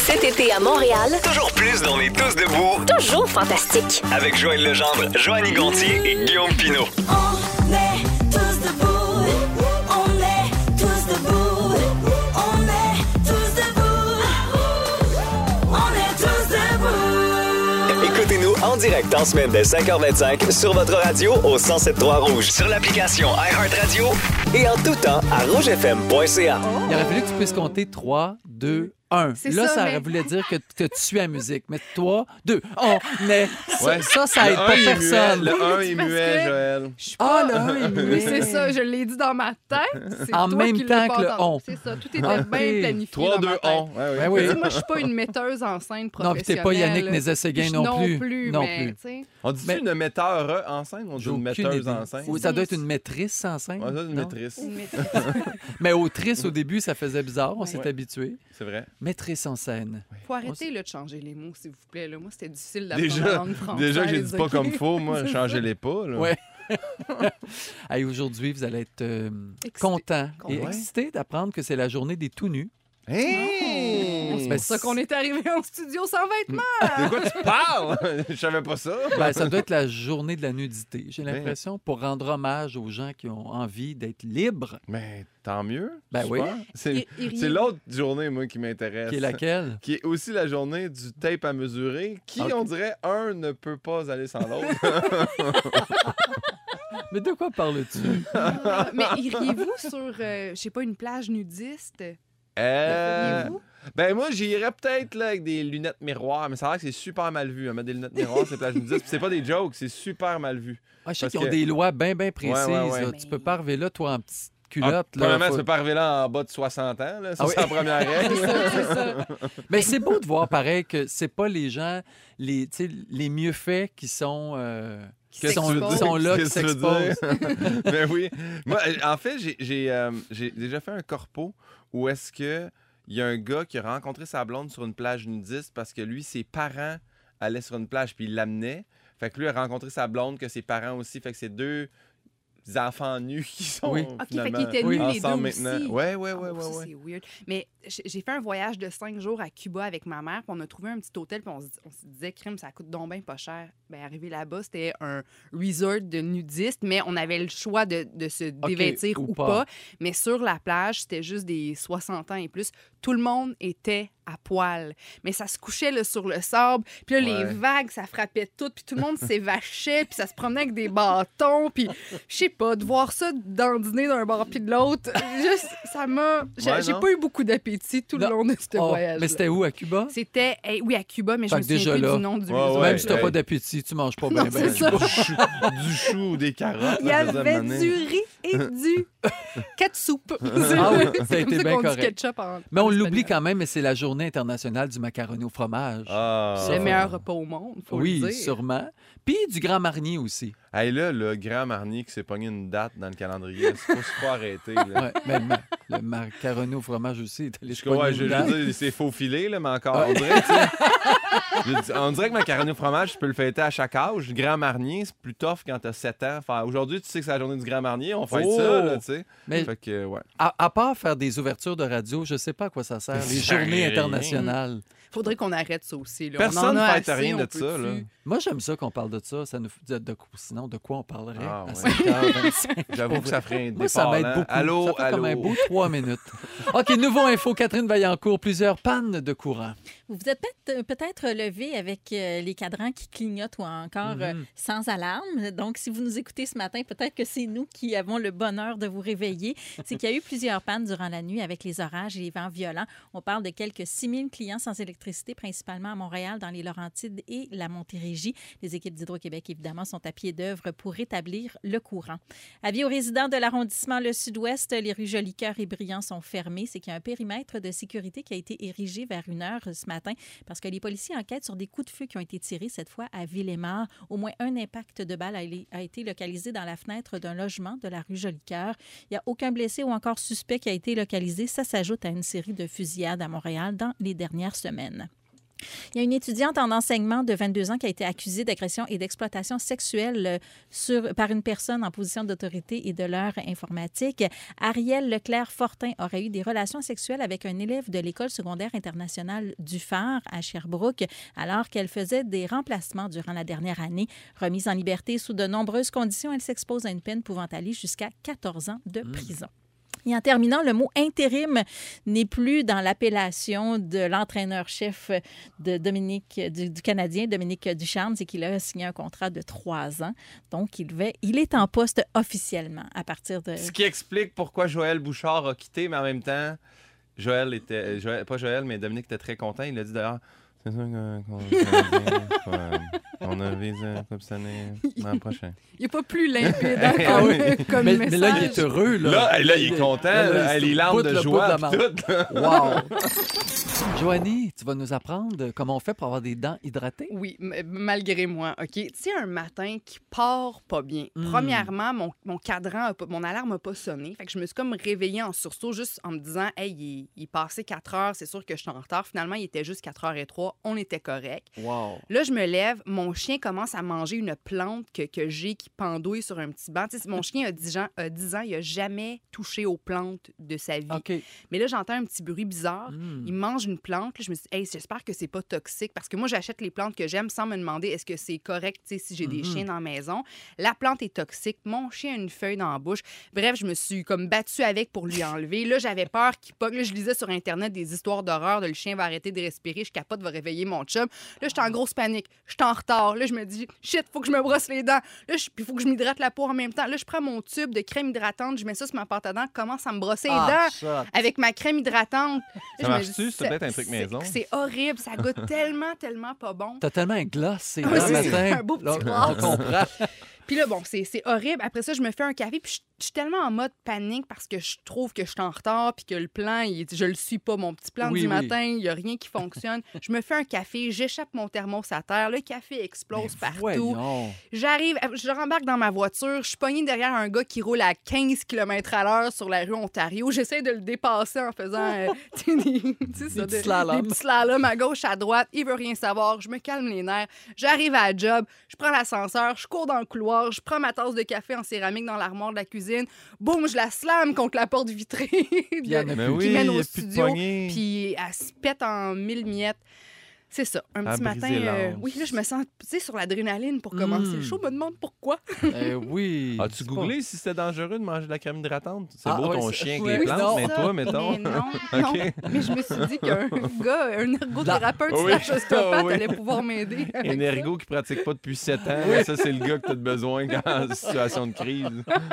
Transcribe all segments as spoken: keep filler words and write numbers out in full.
Cet été à Montréal, Toujours plus dans les Tous debout toujours fantastique. avec Joël Legendre, Joanny Gontier et Guillaume Pinault. On est tous debout. On est tous debout. On est tous debout. On est tous debout. Écoutez-nous en direct en semaine dès cinq heures vingt-cinq sur votre radio au cent sept point trois Rouge, sur l'application iHeartRadio et en tout temps à rougefm point c a. Il aurait fallu que tu puisses compter trois, deux, un. C'est Là, ça, ça, mais- aurait voulu dire que, que tu suis la musique. Mais trois, deux, on est. Ça, Ouais. ça, ça aide Le un, pas il est personne. muet. Le un est parce muet, que- Joël. Je suis Ah, pas... le un est Mais muet. c'est ça, je l'ai dit dans ma tête. C'est En toi même qui l'as temps pas que le entendu. on. C'est ça, tout était Ok. bien planifié trois, dans deux, ma tête. on. Ouais, oui. Ben oui. Tu sais, moi, je suis pas une metteuse en scène Non, puis t'es professionnelle. pas Yannick Nézet-Séguin non non plus. plus. Non mais, plus. tu sais, On dit Mais- une metteur en scène ou on dit J'ai une aucune metteuse idée. en scène? Ou ça doit être une maîtresse en scène. Ouais, ça, une non? maîtresse. une maîtrise. Mais autrice, au début, ça faisait bizarre. On Ouais. s'est Ouais. habitué. C'est vrai. Maîtresse en scène. Faut arrêter là, de changer les mots, s'il vous plaît. Là. Moi, c'était difficile d'apprendre la Déjà, langue française. déjà que j'ai dit pas ok? comme faux, moi, C'est changez-les pas. Là. Ouais. Hey, aujourd'hui, vous allez être euh, Excité. content et Ouais. excité d'apprendre que c'est la journée des tout nus. Hey! C'est Ben, pour ça qu'on est arrivé en studio sans vêtements. De quoi tu parles? Je savais pas ça. Ben, ça doit être la journée de la nudité, j'ai Ben. l'impression, pour rendre hommage aux gens qui ont envie d'être libres. Mais tant mieux. Ben super. oui. C'est Ir- iriez- c'est l'autre journée, moi, qui m'intéresse. Qui est laquelle? Qui est aussi la journée du tape à mesurer, qui, Ok. on dirait, un ne peut pas aller sans l'autre. Mais de quoi parles-tu? Ah, mais iriez-vous sur, euh, je sais pas, une plage nudiste? Euh, Iriez-vous? ben moi, j'irais peut-être là, avec des lunettes miroirs, mais ça a l'air que c'est super mal vu. Hein, mettre des lunettes miroirs, c'est plage nudiste. Puis c'est pas des jokes, c'est super mal vu. Ah, je sais Parce qu'ils ont que- des lois bien, bien précises. Ouais, ouais, ouais. là. Tu peux pas arriver là, toi, en petite culotte. Ah, là, premièrement, faut- tu peux pas arriver là en bas de soixante ans. Là. Ça, Ah oui. c'est la première règle. C'est ça. Mais c'est beau de voir, pareil, que c'est pas les gens, les, tu sais, les mieux faits qui sont... euh, qui sont, s'exposent. qui sont là, qui Qu'est-ce que tu veux s'exposent. dire? Ben oui. Moi, en fait, j'ai, j'ai, euh, j'ai déjà fait un corpo où est-ce que il y a un gars qui a rencontré sa blonde sur une plage nudiste parce que lui, ses parents allaient sur une plage puis il l'amenait. Fait que lui a rencontré sa blonde, que ses parents aussi. Fait que c'est deux enfants nus qui sont Oui. OK, fait finalement qu'ils étaient Oui. nus les deux ensemble aussi. maintenant. Ouais, ouais, ouais, Ah, ouais, ça, ouais. c'est weird. Mais j- j'ai fait un voyage de cinq jours à Cuba avec ma mère, puis on a trouvé un petit hôtel, puis on, se- on se disait, crime, ça coûte donc bien pas cher. Ben, arrivé là-bas, c'était un resort de nudistes, mais on avait le choix de, de se dévêtir ou ou pas. pas. Mais sur la plage, c'était juste des soixante ans et plus. Tout le monde était à poil. Mais ça se couchait là, sur le sable, puis là, les Ouais. vagues, ça frappait tout, puis tout le monde s'évachait, puis ça se promenait avec des bâtons, puis je sais pas, de voir ça dandiner d'un bord puis de l'autre, juste, ça m'a... J'ai Ouais, j'ai non? pas eu beaucoup d'appétit tout Non. le long de ce Oh, voyage. mais c'était où, à Cuba? C'était, eh, oui, à Cuba, mais je Fait me que souviens déjà plus là- du nom du Ouais, resort. ouais. Même si t'as hey. pas d'appétit, tu manges pas Non, bien, c'est bien. ça. Du chou, du chou ou des carottes. Il y là, je avait disais, du riz et du ketchup. Ah oui, ça a C'est été comme ça bien qu'on dit correct. ketchup en Mais on en l'oublie espagnol. quand même, mais c'est la journée internationale du macaroni au fromage. Ah. C'est le meilleur repas au monde, faut oui, le dire. sûrement. Puis du Grand Marnier aussi. Hey, là, le grand Marnier qui s'est pogné une date dans le calendrier, il faut se pas arrêter. Là. Ouais, mais ma- le macaroni au fromage aussi est allé Je, se pogner ouais, une je, je dent. veux dire, c'est faux filé, là, mais encore, on dirait, tu sais, je dis- on dirait que macaroni au fromage, tu peux le fêter à chaque âge. Le Grand Marnier, c'est plus tough quand t'as sept ans. Enfin, aujourd'hui, tu sais que c'est la journée du Grand Marnier, on fête Oh! ça, là, tu sais. Mais Fait que, ouais. à, à part faire des ouvertures de radio, je sais pas à quoi ça sert. Les Ça journées rien. internationales. Faudrait qu'on arrête ça aussi. Là. Personne on en a ne fête assez, rien on de peut ça, là. plus. Moi, j'aime ça qu'on parle de ça. Ça nous de, de- sinon, de quoi on parlerait Ah, à ouais. cinq heures vingt-cinq? J'avoue que ça ferait un Moi, ça départ m'aide lent. beaucoup. Allô, ça fait allô. comme un beau trois minutes. OK, nouveau info. Catherine Vaillancourt, plusieurs pannes de courant. Vous vous êtes peut-être, peut-être levé avec euh, les cadrans qui clignotent ou encore euh, Mhm. sans alarme. Donc, si vous nous écoutez ce matin, peut-être que c'est nous qui avons le bonheur de vous réveiller. C'est qu'il y a eu plusieurs pannes durant la nuit avec les orages et les vents violents. On parle de quelques six mille clients sans électricité, principalement à Montréal, dans les Laurentides et la Montérégie. Les équipes d'Hydro-Québec, évidemment, sont à pied d'œuvre pour rétablir le courant. Avis aux résidents de l'arrondissement Le Sud-Ouest, les rues Jolicoeur et Brillant sont fermées. C'est qu'il y a un périmètre de sécurité qui a été érigé vers une heure ce matin parce que les policiers enquêtent sur des coups de feu qui ont été tirés cette fois à Villemort. Au moins un impact de balle a, a été localisé dans la fenêtre d'un logement de la rue Jolicoeur. Il n'y a aucun blessé ou encore suspect qui a été localisé. Ça s'ajoute à une série de fusillades à Montréal dans les dernières semaines. Il y a une étudiante en enseignement de vingt-deux ans qui a été accusée d'agression et d'exploitation sexuelle euh, sur, par une personne en position d'autorité et de l'heure informatique. Ariel Leclerc-Fortin aurait eu des relations sexuelles avec un élève de l'École secondaire internationale du Phare à Sherbrooke alors qu'elle faisait des remplacements durant la dernière année. Remise en liberté sous de nombreuses conditions, elle s'expose à une peine pouvant aller jusqu'à quatorze ans de prison. Et en terminant, le mot intérim n'est plus dans l'appellation de l'entraîneur-chef de Dominique, du, du Canadien, Dominique Ducharme, c'est qu'il a signé un contrat de trois ans. Donc, il, va, il est en poste officiellement à partir de... Ce qui explique pourquoi Joël Bouchard a quitté, mais en même temps, Joël était... Joël, pas Joël, mais Dominique était très content. Il a dit d'ailleurs... C'est sûr qu'on on a visé comme cette année l'an prochain. Il n'est pas plus limpide hein, Ah comme, oui. comme Mais, message. mais là, il est heureux. Là, Là, là, il est content. Là, là, là, il les se larmes boute de le joie bout pis de la tout. là. Wow! Joanie, tu vas nous apprendre comment on fait pour avoir des dents hydratées? Oui, m- malgré moi, OK? Tu sais, un matin qui part pas bien. Mm. Premièrement, mon, mon cadran, a pas- mon alarme n'a pas sonné. Fait que je me suis comme réveillée en sursaut juste en me disant, hey, il est, il est passé quatre heures, c'est sûr que je suis en retard. Finalement, il était juste quatre heures trois, on était correct. Wow! Là, je me lève, mon chien commence à manger une plante que, que j'ai qui pendouille sur un petit banc. Tu sais, mon chien a dix ans, a dix ans, il n'a jamais touché aux plantes de sa vie. OK. Mais là, j'entends un petit bruit bizarre. Mm. Il mange une plante. Là, je me suis dit, hey, j'espère que c'est pas toxique parce que moi, j'achète les plantes que j'aime sans me demander est-ce que c'est correct tu sais, si j'ai des Mhm. chiens dans la maison. La plante est toxique. Mon chien a une feuille dans la bouche. Bref, je me suis comme battue avec pour lui enlever. Là, j'avais peur qu'il pogne. Là, je lisais sur Internet des histoires d'horreur de le chien va arrêter de respirer. Je capote, va réveiller mon chum. Là, j'étais en grosse panique. J'étais en retard. Là, je me dis, shit, faut que je me brosse les dents. Là, il faut que je m'hydrate la peau en même temps. Là, je prends mon tube de crème hydratante. Je mets ça sur ma pâte à dents. Commence à me brosser les Ah, dents ça. avec ma crème hydratante. Là, Ça je me marche-tu? dis, C'est peut-être un truc c'est- maison. C'est horrible. Ça goûte tellement, tellement pas bon. T'as tellement un gloss, c'est Oui, le c'est matin. un beau petit Là, gloss. on comprend. Puis là, bon, c'est c'est horrible. Après ça, je me fais un café, puis je je suis tellement en mode panique parce que je trouve que je suis en retard, puis que le plan, il, je le suis pas. Mon petit plan Oui, du oui. matin, il y a rien qui fonctionne. Je me fais un café, j'échappe mon thermos à terre, le café explose partout. Voyons. J'arrive, je rembarque dans ma voiture, je suis pognée derrière un gars qui roule à quinze kilomètres à l'heure sur la rue Ontario. J'essaie de le dépasser en faisant euh, tu sais, des, tu sais, ça, petits de- slaloms. des petits slaloms à gauche, à droite. Il veut rien savoir. Je me calme les nerfs. J'arrive à la job, je prends l'ascenseur, je cours dans le couloir, je prends ma tasse de café en céramique dans l'armoire de la cuisine. Boum, je la slame contre la porte vitrée il y en a de- Mais plus. oui, qui mène il au y a plus de studio. poignée. Puis elle se pète en mille miettes. C'est ça. Un À petit matin, briser euh, l'anse. oui, là, je me sens, tu sais, sur l'adrénaline pour commencer Mm. le show. Me demande pourquoi. Eh oui. As-tu C'est googlé si c'était dangereux de manger de la crème hydratante? C'est Ah, beau ouais, ton c'est- chien oui, qui oui, est plante, non. mais Ça, toi, mettons. Mais non, non. OK. Mais je me suis dit qu'un gars, un ergothérapeute Oui. slash ostéopathe Oui. allait pouvoir m'aider. avec Un ça. ergo qui pratique pas depuis sept ans, ça, c'est le gars que tu as besoin quand en situation de crise.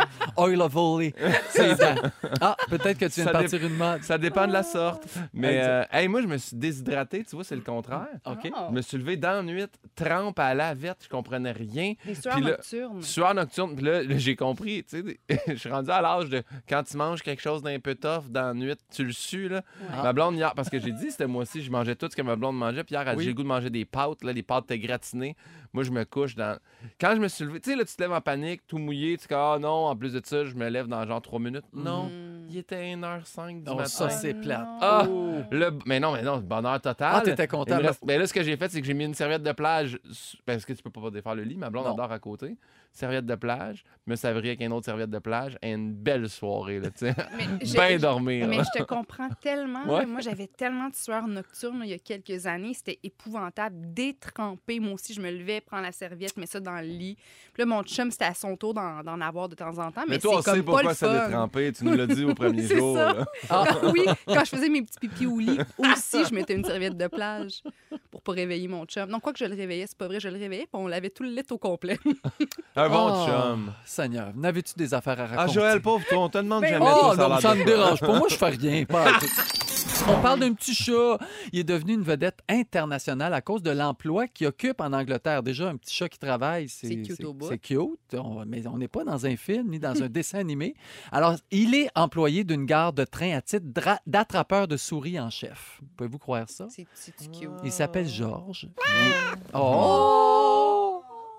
Oil of Holy. C'est ça. Ah, peut-être que tu viens Ça de partir une mode. Ça dépend de la sorte. Mais Exact. euh, hey, moi, je me suis déshydraté, tu vois, c'est le contraire. OK. Ah. Je me suis levé dans la nuit, trempe à la verte, je comprenais rien. Des sueurs Puis là, nocturnes. Sueur nocturne, puis là, là, j'ai compris, tu sais, des- je suis rendu à l'âge de quand tu manges quelque chose d'un peu tough dans la nuit, tu le sues, là. Ouais. Ma blonde, hier, parce que j'ai dit, c'était moi aussi, je mangeais tout ce que ma blonde mangeait, puis hier, elle a dit, Oui. j'ai le goût de manger des pâtes, là, les pâtes étaient gratinées. Moi, je me couche dans. Quand je me suis levé, tu sais, là, tu te lèves en panique, tout mouillé, tu dis, ah non, en plus de ça, je me lève dans genre trois minutes. Non, Mm. il était une heure cinq du Oh, matin. ça, c'est plate. non. Ah! Oh. Le... Mais non, mais non, bonheur total. Ah, t'étais Il content. me reste- Ben là, ce que j'ai fait, c'est que j'ai mis une serviette de plage, su- parce que tu peux pas défaire le lit, ma blonde Non. dort à côté. Serviette de plage, me savrer avec une autre serviette de plage, et une belle soirée, là, tu sais. Mais j'ai- Bien dormir. Mais là. je te comprends tellement. Ouais. là. Moi, j'avais tellement de sueurs nocturnes là, il y a quelques années. C'était épouvantable. Détrempé. Moi aussi, je me levais, prends la serviette, mets ça dans le lit. Puis là, mon chum, c'était à son tour d'en, d'en avoir de temps en temps. Mais, Mais toi, on c'est comme sait pas pourquoi le ça fun. détrempé. Tu nous l'as dit au premier C'est jour. ça. là. Ah. oui, quand je faisais mes petits pipis au lit, aussi, je mettais une serviette de plage pour pas réveiller mon chum. Non, quoi que je le réveillais, c'est pas vrai, je le réveillais, puis on lavait tout le lit au complet. Un bon Oh, chum. Seigneur, n'avais-tu des affaires à raconter? Ah, Joël, pauvre toi, on te demande Ben, jamais Oh, toi, ça a non, l'air ça de me quoi. dérange pas. Moi, je fais rien. Pas à tout. On parle d'un petit chat. Il est devenu une vedette internationale à cause de l'emploi qu'il occupe en Angleterre. Déjà, un petit chat qui travaille, c'est C'est cute au bout. c'est cute. On- mais on n'est pas dans un film ni dans un dessin animé. Alors, il est employé d'une gare de train à titre dra- d'attrapeur de souris en chef. Pouvez-vous croire ça? C'est c'est cute. Il s'appelle Georges. Il est- Oh!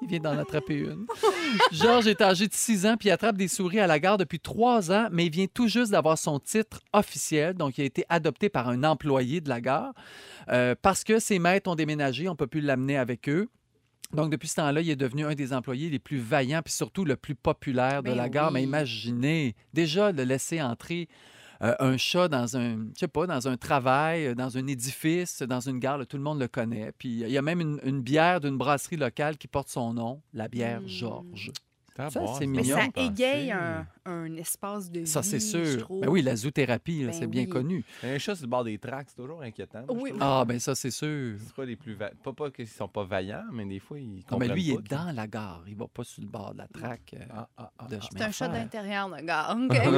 Il vient d'en attraper une. Georges est âgé de six ans puis il attrape des souris à la gare depuis trois ans, mais il vient tout juste d'avoir son titre officiel. Donc, il a été adopté par un employé de la gare. Euh, parce que ses maîtres ont déménagé, on ne peut plus l'amener avec eux. Donc, depuis ce temps-là, il est devenu un des employés les plus vaillants puis surtout le plus populaire de Ben la gare. oui. Mais imaginez, déjà, de laisser entrer euh, un chat dans un, je sais pas, dans un travail, euh, dans un édifice, dans une gare, là, tout le monde le connaît. Puis, il y a même une, une bière d'une brasserie locale qui porte son nom, la bière Mm. Georges. Ah, Ça, bon, c'est Mais mignon. ça pensé. égaye un, un espace de vie, Ça, c'est je sûr. trouve. Ben oui, la zoothérapie, là, Ben c'est bien oui. connu. Un chat sur le bord des tracks, c'est toujours inquiétant. moi, Oui, je oui. trouve. Ah, ben ça, c'est sûr. C'est pas les plus va- Pas, pas qu'ils sont pas vaillants, mais des fois, ils Non, mais comprennent lui, il pas est qu'ils- dans la gare. Il va pas sur le bord de la traque. euh, Ah, ah, ah, de ah. chemin C'est un de chat fer. d'intérieur de gare.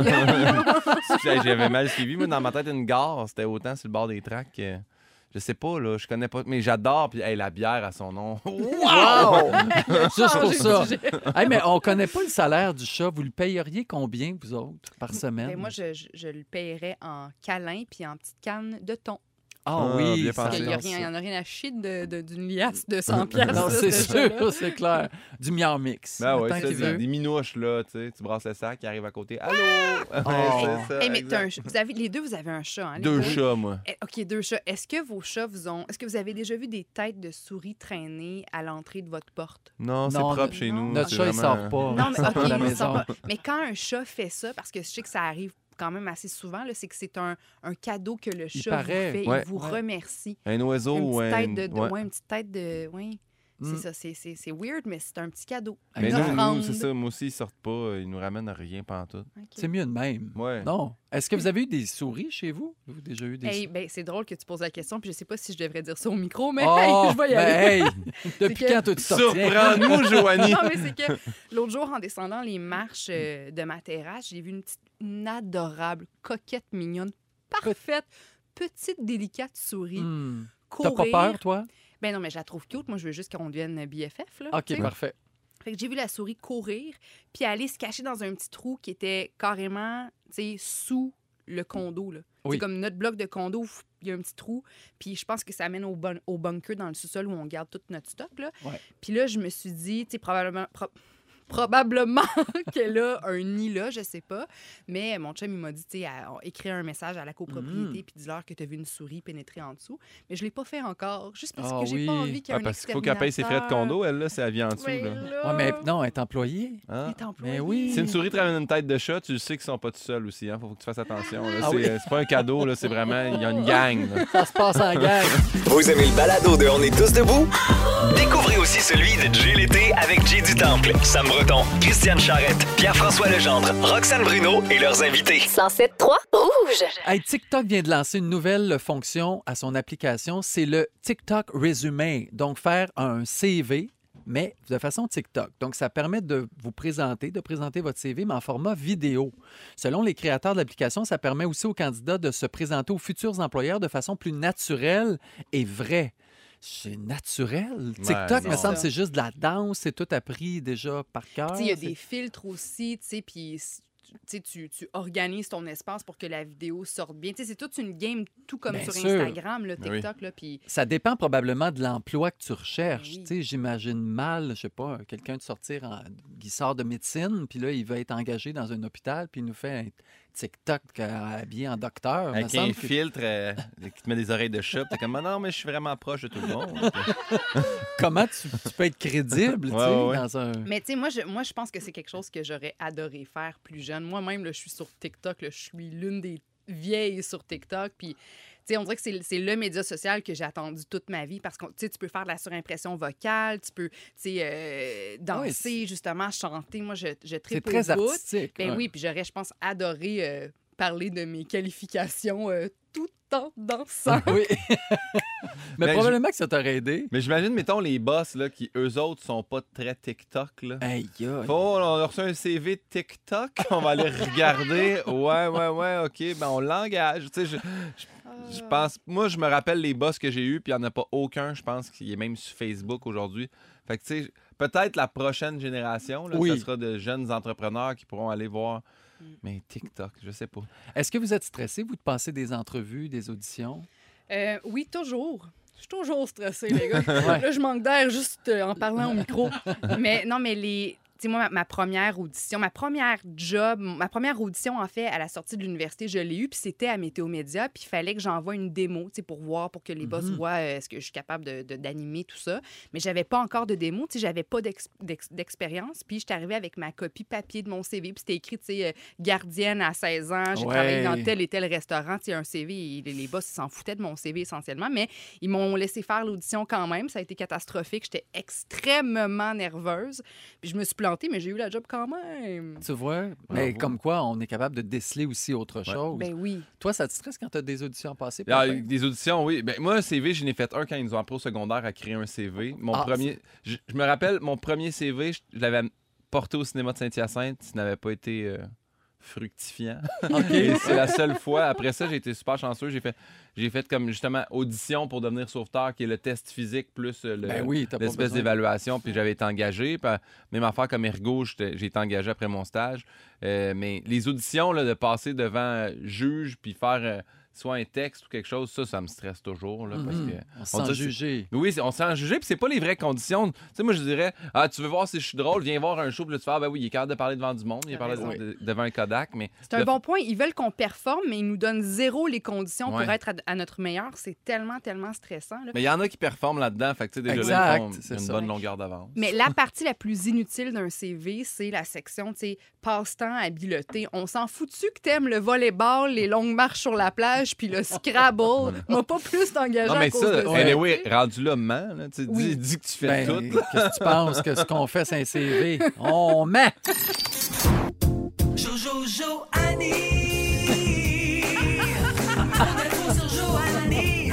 Hey, J'avais mal suivi. Moi, dans ma tête, une gare, c'était autant sur le bord des tracks. que- Je sais pas, là, je connais pas. Mais j'adore. Puis, hey, la bière à son nom. Wow! Juste pour J'ai- ça. j'ai- Hey, mais on connaît pas le salaire du chat. Vous le payeriez combien, vous autres, par semaine? Ben, moi, je, je, je le paierais en câlin puis en petite canne de thon. Ah Ah, oui, bien ça pensé. Il n'y a adore rien, il y ça. en a rien à chier de- de- d'une liasse de cent piastres. Non, là, c'est ce chat-là. sûr, c'est clair. Du miam mix. Ben ouais, Tant ça, qu'il c'est veut. des minouches, là, tu sais. Tu brasses le sac, il arrive à côté. Allô? Ouais, c'est ça, Hey, mais exact. t'as un ch- vous avez, les deux, vous avez un chat. Hein, les Deux chats, moi. Eh, OK, deux chats. Est-ce que vos chats vous ont. Est-ce que vous avez déjà vu des têtes de souris traîner à l'entrée de votre porte? Non, c'est Non, propre notre- chez non. nous. Notre c'est chat, il vraiment- sort pas. Non, mais Il sort pas de la OK, ils maison. sortent pas. Mais quand un chat fait ça, parce que je sais que ça arrive quand même assez souvent, là, c'est que c'est un, un cadeau que le Il chat paraît. vous fait. Ouais. Il vous Ouais. remercie. Un oiseau Une ou petite un. tête de, de- ouais. ouais, une petite tête de. Oui. Mm. C'est ça, c'est- c'est c'est weird, mais c'est un petit cadeau. Mais Une nous, nous, offrande. c'est ça. Moi aussi, ils sortent pas. Ils nous ramènent à rien pantoute. OK. C'est mieux de même. Ouais. Non. Est-ce que vous avez eu des souris chez vous? Vous avez déjà eu des Hey, souris? ben, c'est drôle que tu poses la question, puis je sais pas si je devrais dire ça au micro, mais Oh, hey, je vais y ben, aller. hey, depuis C'est que- quand toi, tu t'en tiens? Surprends-nous, Joanie! Non, mais c'est que l'autre jour, en descendant les marches euh, de ma terrasse, j'ai vu une petite, une adorable, coquette, mignonne, parfaite, petite, délicate souris Hmm. T'as courir. pas peur, toi? Ben non, mais je la trouve cute. Moi, je veux juste qu'on devienne B F F, là. OK, tu sais. parfait. Fait que j'ai vu la souris courir, puis aller se cacher dans un petit trou qui était carrément, tu sais, sous le condo, là. Oui. C'est comme notre bloc de condo, f- il y a un petit trou, puis je pense que ça mène au, bun- au bunker dans le sous-sol où on garde tout notre stock, là. Ouais. Puis là, je me suis dit, tu sais, probablement... pro- Probablement qu'elle a un nid là, je sais pas. Mais mon chum, il m'a dit, tu sais, à- écrire un message à la copropriété Mm. puis dis-leur que tu as vu une souris pénétrer en dessous. Mais je l'ai pas fait encore, juste parce Ah que j'ai oui. pas envie qu'il y ait Ah, un parce qu'il faut qu'elle paye ses frais de condo, elle, là, c'est la vie en dessous. Ouais, Là. là. Ouais, mais non, elle est employée. Hein? Il est employé. Mais oui. Si une souris te ramène une tête de chat, tu sais qu'ils sont pas tout seuls aussi. Hein? Faut que tu fasses attention. là. Ah c'est, oui. euh, c'est pas un cadeau, là, c'est vraiment. Il y a une gang. là. Ça se passe en gang. Vous aimez le balado de On est tous debout? Découvrez aussi celui de Jay l'été avec Jay du Temple, Sam Breton, Christiane Charrette, Pierre-François Legendre, Roxane Bruno et leurs invités. cent sept trois Rouge. Hey, TikTok vient de lancer une nouvelle fonction à son application. C'est le TikTok Resume. Donc, faire un C V, mais de façon TikTok. Donc, ça permet de vous présenter, de présenter votre C V, mais en format vidéo. Selon les créateurs de l'application, ça permet aussi aux candidats de se présenter aux futurs employeurs de façon plus naturelle et vraie. C'est naturel. TikTok, non. me semble, Ça. c'est juste de la danse, c'est tout appris déjà par cœur. Tu sais, il y a C'est- des filtres aussi, tu sais, puis tu sais, tu, tu organises ton espace pour que la vidéo sorte bien. Tu sais, c'est toute une game, tout comme Bien sur sûr. Instagram, là, Ben oui. TikTok, là, puis... Ça dépend probablement de l'emploi que tu recherches. Ben oui. Tu sais, j'imagine mal, je sais pas, quelqu'un de sortir, en... qui sort de médecine, puis là, il va être engagé dans un hôpital, puis il nous fait un TikTok euh, habillé en docteur. Me Avec semble un que- filtre euh, qui te met des oreilles de chat. T'es comme, ah non, mais je suis vraiment proche de tout le monde. Comment tu, tu peux être crédible, tu Ouais, sais, ouais, ouais. dans un... Mais tu sais, moi je, moi, je pense que c'est quelque chose que j'aurais adoré faire plus jeune. Moi-même, là, je suis sur TikTok, là, je suis l'une des vieilles sur TikTok, puis... Tu sais, on dirait que c'est c'est le média social que j'ai attendu toute ma vie parce que tu sais, tu peux faire de la surimpression vocale, tu peux tu sais, euh, danser, c'est- justement, chanter. Moi, je, je C'est tripe très au bout. artistique. Ben ouais. oui, puis j'aurais, je pense, adoré euh, parler de mes qualifications euh, tout en dansant. Oui. Mais Ben, probablement que ça t'aurait aidé. Mais j'imagine, mettons, les boss, là, qui eux autres sont pas très TikTok, là. Aïe, aïe. Faut, on a reçu un C V TikTok, on va aller regarder. Ouais, ouais, ouais, OK, ben on l'engage. Tu sais, je, je, je pense... Moi, je me rappelle les boss que j'ai eus, puis il n'y en a pas aucun, je pense, qui est même sur Facebook aujourd'hui. Fait que, tu sais, peut-être la prochaine génération, là, Oui. ça sera de jeunes entrepreneurs qui pourront aller voir. Mais TikTok, je sais pas. Est-ce que vous êtes stressé, vous, de passer des entrevues, des auditions? Euh, oui, toujours. Je suis toujours stressée, les gars. Là, je manque d'air juste euh, en parlant au micro. Mais non, mais les... Tu sais, moi, ma, ma première audition, ma première job, ma première audition, en fait, à la sortie de l'université, je l'ai eue, puis c'était à Météo Média, puis il fallait que j'envoie une démo, tu sais, pour voir, pour que les boss Mhm. voient euh, est-ce que je suis capable de, de- d'animer tout ça. Mais j'avais pas encore de démo, tu sais, j'avais pas d'ex- d'ex- d'expérience, puis j'étais arrivée avec ma copie papier de mon C V, puis c'était écrit, tu sais, euh, gardienne à seize ans, j'ai Ouais. travaillé dans tel et tel restaurant, tu sais, un C V, il- les, les boss, ils s'en foutaient de mon C V essentiellement, mais ils m'ont laissé faire l'audition quand même, ça a été catastrophique, j'étais extrêmement nerveuse, puis je me suis plantée, mais j'ai eu la job quand même. Tu vois? Mais Bravo. comme quoi, on est capable de déceler aussi autre chose. Ben oui. Toi, ça te stresse quand tu as des auditions passées? Ah, Pépin? des auditions, oui. Ben, moi, un C V, j'en ai fait un quand ils nous ont appris au secondaire à créer un C V. Mon Ah, premier... Je, je me rappelle, mon premier C V, je, je l'avais porté au cinéma de Saint-Hyacinthe. Ça n'avait pas été euh, fructifiant. OK. Et c'est la seule fois. Après ça, j'ai été super chanceux. J'ai fait, j'ai fait comme justement audition pour devenir sauveteur, qui est le test physique plus euh, le, Ben oui, t'as pas l'espèce besoin. d'évaluation. Puis j'avais été engagé. Puis, même affaire comme ergo, j'étais- j'ai été engagé après mon stage. Euh, mais les auditions, là, de passer devant euh, juge puis faire euh, soit un texte ou quelque chose, ça, ça me stresse toujours. Là, parce Mhm. que, On se on sent dit- jugé. oui, c'est- on se sent jugé, puis c'est pas les vraies conditions. Tu sais, moi, je dirais, ah, tu veux voir si je suis drôle, viens voir un show, puis là, tu fais, ah, ben oui, il est capable de parler devant du monde, il est T'as capable raison. de- de- devant un Kodak, mais. C'est un le- bon point. Ils veulent qu'on performe, mais ils nous donnent zéro les conditions Ouais. pour être à, à notre meilleur. C'est tellement, tellement stressant. là. Mais il y en a qui performent là-dedans, fait que, tu sais, déjà, Exact, là, ils font c'est une ça. bonne longueur d'avance. Mais la partie la plus inutile d'un C V, c'est la section, tu sais, passe-temps habileté. On s'en fout-tu que t'aimes le volleyball, les longues marches sur la plage, puis le Scrabble? M'a pas plus t'engager Non, mais à cause ça, de ouais. anyway, rendu là, ment, là, tu sais, Oui. dis, dis que tu fais Ben, tout. qu'est-ce que tu penses que ce qu'on fait, c'est un C V? On met! Jojo Joanie. On est trop sur Joanie.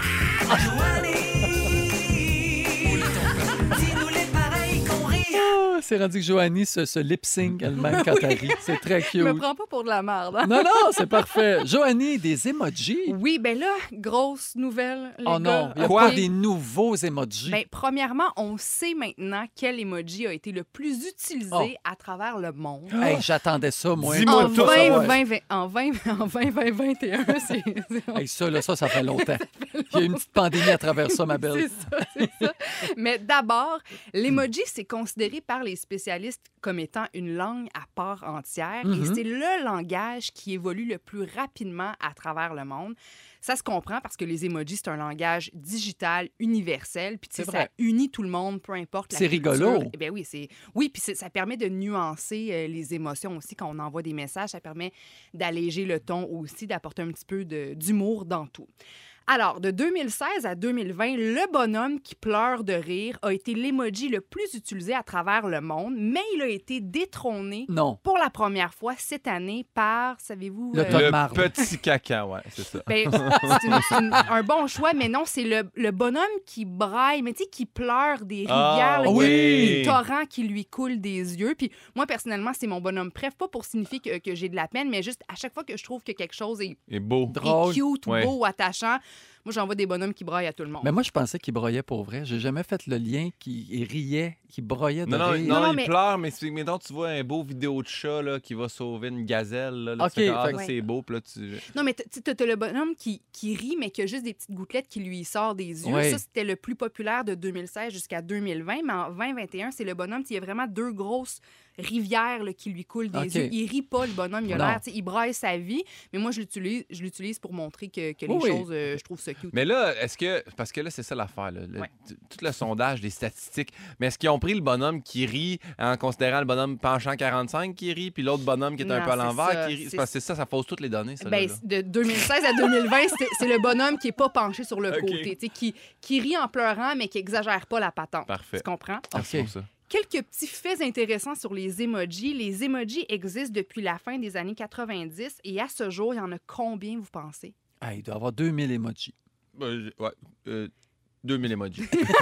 Joanie. Dis-nous les pareils qu'on rit. Ah, c'est rendu que Joanie se, se lip-sync elle-même quand elle rit. C'est très Je me cute. prends pas pour de la merde. hein? Non, non, c'est parfait. Joanie, des emojis? Oui, ben là, grosse nouvelle, les Oh non, gars. il y a OK? pas des nouveaux emojis. Ben, premièrement, on sait maintenant quel emoji a été le plus utilisé Oh. à travers le monde. Hey, j'attendais ça, moi. Dis-moi En tout, vingt, ça, ouais. vingt, vingt, en vingt, en vingt, vingt, vingt et un, c'est c'est- Hey, ça, là, ça, ça fait longtemps. Il y a eu une petite pandémie à travers ça, ma belle. c'est ça, c'est ça. Mais d'abord, l'emoji, c'est considéré par les spécialistes comme étant une langue à part entière et Mhm. c'est le langage qui évolue le plus rapidement à travers le monde. Ça se comprend parce que les emojis, c'est un langage digital universel. Puis, tu sais, C'est ça vrai. unit tout le monde, peu importe la C'est culture. rigolo. Eh bien oui, c'est... Oui, puis c'est- ça permet de nuancer euh, les émotions aussi quand on envoie des messages. Ça permet d'alléger le ton aussi, d'apporter un petit peu de- d'humour dans tout. Alors, de deux mille seize à deux mille vingt, le bonhomme qui pleure de rire a été l'emoji le plus utilisé à travers le monde, mais il a été détrôné Non. pour la première fois cette année par, savez-vous... Le euh, Tom Le marde. petit caca, ouais, c'est ça. ben, c'est une- c'est une- un bon choix, mais non, c'est le, le bonhomme qui braille, mais tu sais, qui pleure des rivières, Ah, là, oui! des torrents qui lui coulent des yeux. Puis moi, personnellement, c'est mon bonhomme préf, pas pour signifier que, que j'ai de la peine, mais juste à chaque fois que je trouve que quelque chose est, Et beau. est Drôle. cute ou Ouais. beau ou attachant, moi, j'envoie des bonhommes qui braillent à tout le monde. Mais moi, je pensais qu'il broyait pour vrai. J'ai jamais fait le lien qu'il riait, qu'il broyait de Non, non, rire. non, Non, non, il mais- pleure, mais c'est- mettons, tu vois un beau vidéo de chat là, qui va sauver une gazelle. Là, là, OK, tu fais comme, ah, fait ça, que- c'est beau, puis là, tu... Non, mais tu as le bonhomme qui, qui rit, mais qui a juste des petites gouttelettes qui lui sortent des yeux. Ouais. Ça, c'était le plus populaire de deux mille seize jusqu'à deux mille vingt. Mais en vingt vingt et un, c'est le bonhomme qui a vraiment deux grosses rivières là, qui lui coulent des OK. yeux. Il rit pas, le bonhomme. Il a Non. l'air, tu sais, il braille sa vie. Mais moi, je l'utilise, je l'utilise pour montrer que, que les Oui, oui. choses, euh, je trouve ça cute. Mais là, est-ce que... Parce que là, c'est ça l'affaire, là, le- Ouais. t- tout le sondage, les statistiques. Mais est-ce qu'ils ont pris le bonhomme qui rit en considérant le bonhomme penchant quarante-cinq qui rit, puis l'autre bonhomme qui est un Non, peu à c'est l'envers ça, qui rit? C'est c'est- parce que c'est ça, ça fausse toutes les données, ça. Ben, là, là. de deux mille seize à deux mille vingt, c'est- c'est le bonhomme qui est pas penché sur le OK. côté, tu sais, qui, qui rit en pleurant, mais qui exagère pas la patente. Parfait. Tu comprends? Merci OK. pour ça. Quelques petits faits intéressants sur les emojis. Les emojis existent depuis la fin des années quatre-vingt-dix et à ce jour, il y en a combien, vous pensez? Ah, il doit y avoir deux mille emojis. Ben, je- ouais, euh, deux mille emojis.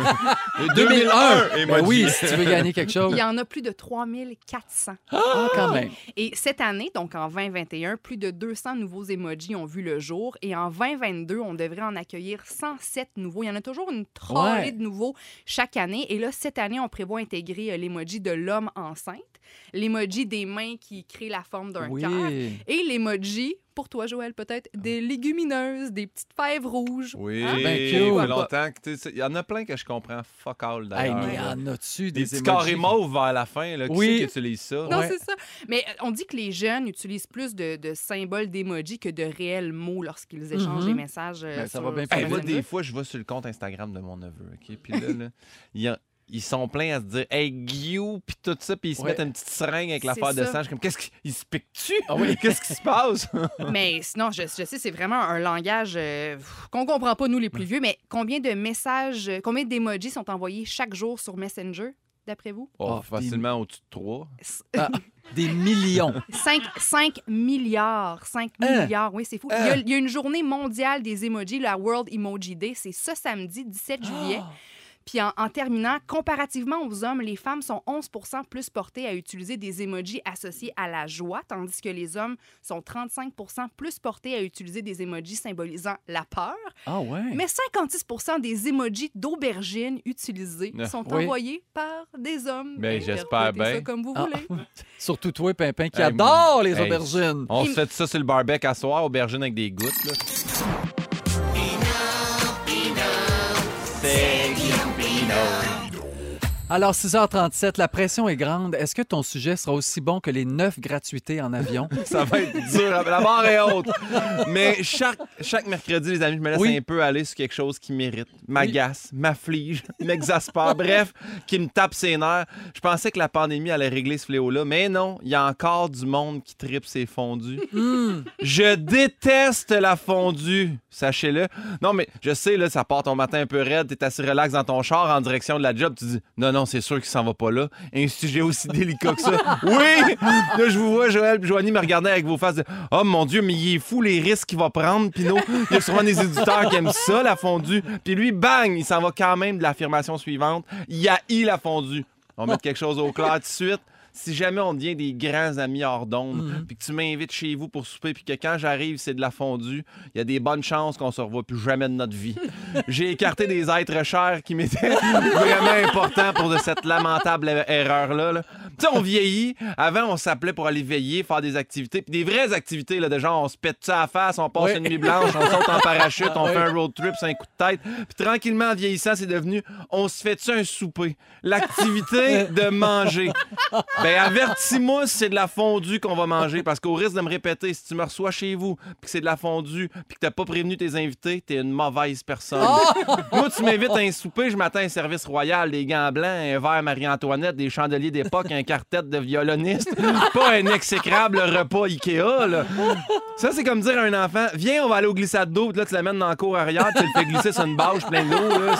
deux mille un! emojis. Ben oui, si tu veux gagner quelque chose. Il y en a plus de trois mille quatre cents. Ah, quand même. Et cette année, donc en vingt vingt et un, plus de deux cents nouveaux emojis ont vu le jour. Et en vingt vingt-deux, on devrait en accueillir cent sept nouveaux. Il y en a toujours une trolley Ouais. de nouveaux chaque année. Et là, cette année, on prévoit intégrer euh, l'emoji de l'homme enceinte, l'emoji des mains qui crée la forme d'un Oui. cœur et l'emoji pour toi, Joël, peut-être des légumineuses, des petites fèves rouges. Oui, Hein? ben il cute. fait Pourquoi longtemps que tu sais, il y en a plein que je comprends fuck all Hey, d'ailleurs. mais il y là. en a-tu Des des, petits emojis? carrés mauves vers la fin, là. Qui Oui. c'est qui utilise ça? Non, Ouais. c'est ça. Mais euh, on dit que les jeunes utilisent plus de, de symboles d'emoji que de réels mots lorsqu'ils échangent Mhm. des messages. euh, Ben, ça sur- va bien sur Hey, faire moi, Messenger. des fois, je vais sur le compte Instagram de mon neveu, OK? Puis là, là il y a- ils sont pleins à se dire « Hey, Guillaume! » puis tout ça, puis ils se Ouais. mettent une petite seringue avec C'est l'affaire de ça. sang. Je suis comme « Qu'est-ce qu'ils se piquent-tu? Ah oui. Qu'est-ce qui se passe? » Mais sinon, je, je sais, c'est vraiment un langage euh, qu'on comprend pas, nous, les plus vieux. Mais combien de messages, euh, combien d'emojis sont envoyés chaque jour sur Messenger, d'après vous? Oh, Ah, facilement au-dessus de trois. Ah, des millions. cinq milliards. cinq Hein? milliards, oui, c'est fou. Il, y a, il y a une journée mondiale des emojis, la World Emoji Day. C'est ce samedi, dix-sept juillet. Puis en, en terminant, comparativement aux hommes, les femmes sont onze pour cent plus portées à utiliser des emojis associés à la joie, tandis que les hommes sont trente-cinq pour cent plus portés à utiliser des emojis symbolisant la peur. Ah ouais. Mais cinquante-six pour cent des emojis d'aubergine utilisés Ah, sont oui. envoyés par des hommes. Ben, j'espère Interprétez ça bien. comme vous Ah. voulez. Surtout toi, Pimpin, qui Hey, adore les hey, aubergines. On Il- se fait ça sur le barbecue à soir, aubergine avec des gouttes, là. Alors, six heures trente-sept, la pression est grande. Est-ce que ton sujet sera aussi bon que les neuf gratuités en avion? Ça va être dur. La barre est haute. Mais chaque, chaque mercredi, les amis, je me laisse Oui. un peu aller sur quelque chose qui mérite. M'agace, m'afflige, m'exaspère. Bref, qui me tape ses nerfs. Je pensais que la pandémie allait régler ce fléau-là. Mais non, il y a encore du monde qui tripe ses fondus. Je déteste la fondue. Sachez-le. Non, mais je sais, là, ça part ton matin un peu raide. T'es assis relax dans ton char en direction de la job. Tu dis, non, non, c'est sûr qu'il s'en va pas là. Un sujet aussi délicat que ça. Oui! Là, je vous vois, Joël et Joanie me regarder avec vos faces de, oh mon Dieu, mais il est fou les risques qu'il va prendre. Puis non, il y a sûrement des éditeurs qui aiment ça, la fondue. Puis lui, bang, il s'en va quand même de l'affirmation suivante. Il haït la fondue. On va mettre quelque chose au clair tout de suite. Si jamais on devient des grands amis hors d'onde, puis que tu m'invites chez vous pour souper, puis que quand j'arrive, c'est de la fondue, il y a des bonnes chances qu'on se revoie plus jamais de notre vie. J'ai écarté des êtres chers qui m'étaient vraiment importants pour de cette lamentable er- erreur-là. là. Tu sais, on vieillit. Avant, on s'appelait pour aller veiller, faire des activités, puis des vraies activités, là, de genre, on se pète ça à la face, on passe Oui. une nuit blanche, on saute en parachute, on Oui. fait un road trip, c'est un coup de tête. Puis tranquillement, en vieillissant, c'est devenu, on se fait-tu un souper? L'activité de manger. Ben, avertis-moi si c'est de la fondue qu'on va manger, parce qu'au risque de me répéter, si tu me reçois chez vous, puis que c'est de la fondue, puis que t'as pas prévenu tes invités, t'es une mauvaise personne. Moi, tu m'invites à un souper, je m'attends à un service royal, des gants blancs, un verre Marie-Antoinette, des chandeliers d'époque, un quartet de violonistes, pas un exécrable repas Ikea, là. Ça, c'est comme dire à un enfant, viens, on va aller au glissade d'eau, puis là, tu l'amènes dans la cour arrière, tu le fais glisser sur une bâche pleine d'eau, là.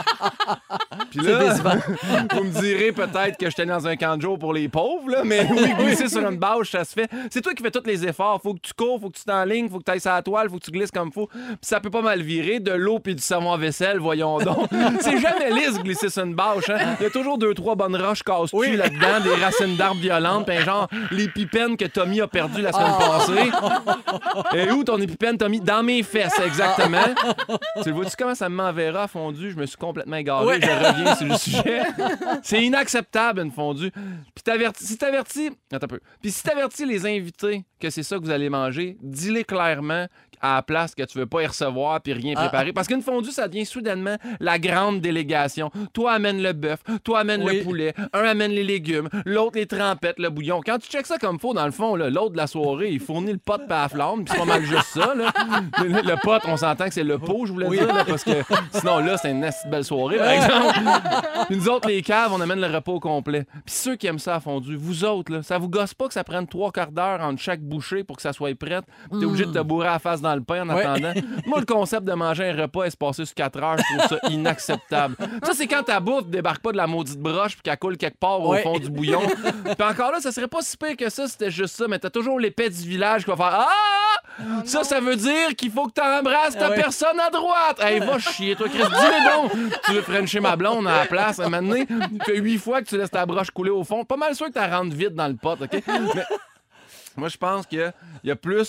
c'est- Puis C'est là, décevant. vous me direz peut-être que j'étais dans un camp de jour pour les pauvres, là, mais oui, glisser sur une bâche, ça se fait. C'est toi qui fais tous les efforts. Faut que tu cours, faut que tu t'enlignes, faut que tu ailles sur la toile, faut que tu glisses comme faut. Puis ça peut pas mal virer. De l'eau puis du savon à vaisselle, voyons donc. C'est jamais lisse glisser sur une bâche. Hein? Il y a toujours deux, trois bonnes roches casse-tu Oui. là-dedans, des racines d'arbres violentes, puis genre les pipènes que Tommy a perdues la semaine passée. Et où ton épipène, Tommy? Dans mes fesses, exactement. Tu le vois-tu comment ça m'enverra fondu? Je me suis complètement égaré. Ouais. Je reviens sur le sujet. C'est inacceptable, une fondue. Puis t'avertis, si t'avertis... Attends un peu. Puis si t'avertis les invités que c'est ça que vous allez manger, dis-les clairement à la place que tu veux pas y recevoir puis rien Ah. préparer. Parce qu'une fondue, ça devient soudainement la grande délégation. Toi amène le bœuf, toi amène Oui. le poulet, un amène les légumes, l'autre les trempettes, le bouillon. Quand tu checkes ça comme faut, dans le fond, là, l'autre de la soirée, il fournit le pot de la flamme, puis c'est pas mal juste ça. Là. Le, le pot, on s'entend que c'est le pot, je voulais Oui. dire, là, parce que sinon là, c'est une assez belle soirée, par exemple. Puis nous autres, les caves, on amène le repas au complet. Puis ceux qui aiment ça à fondu, vous autres, là, ça vous gosse pas que ça prenne trois quarts d'heure entre chaque bouchée pour que ça soit prête? Puis t'es obligé de te bourrer la face dans le pain en Ouais. attendant. Moi, le concept de manger un repas et se passer sur quatre heures, je trouve ça inacceptable. Ça, c'est quand ta bouffe débarque pas de la maudite broche puis qu'elle coule quelque part au Ouais. fond du bouillon. Puis encore là, ça serait pas si pire que ça, c'était juste ça, mais t'as toujours l'épée du village qui va faire Ah! Ça, ça veut dire qu'il faut que t'embrasses ta Ouais. personne à droite. Hey, va chier, toi, Chris. Dis-le donc. Tu veux frencher ma blonde à la place, un moment donné. Tu fais huit fois que tu laisses ta broche couler au fond. Pas mal sûr que t'as rentres vite dans le pot, OK? Mais moi, je pense qu'il y a plus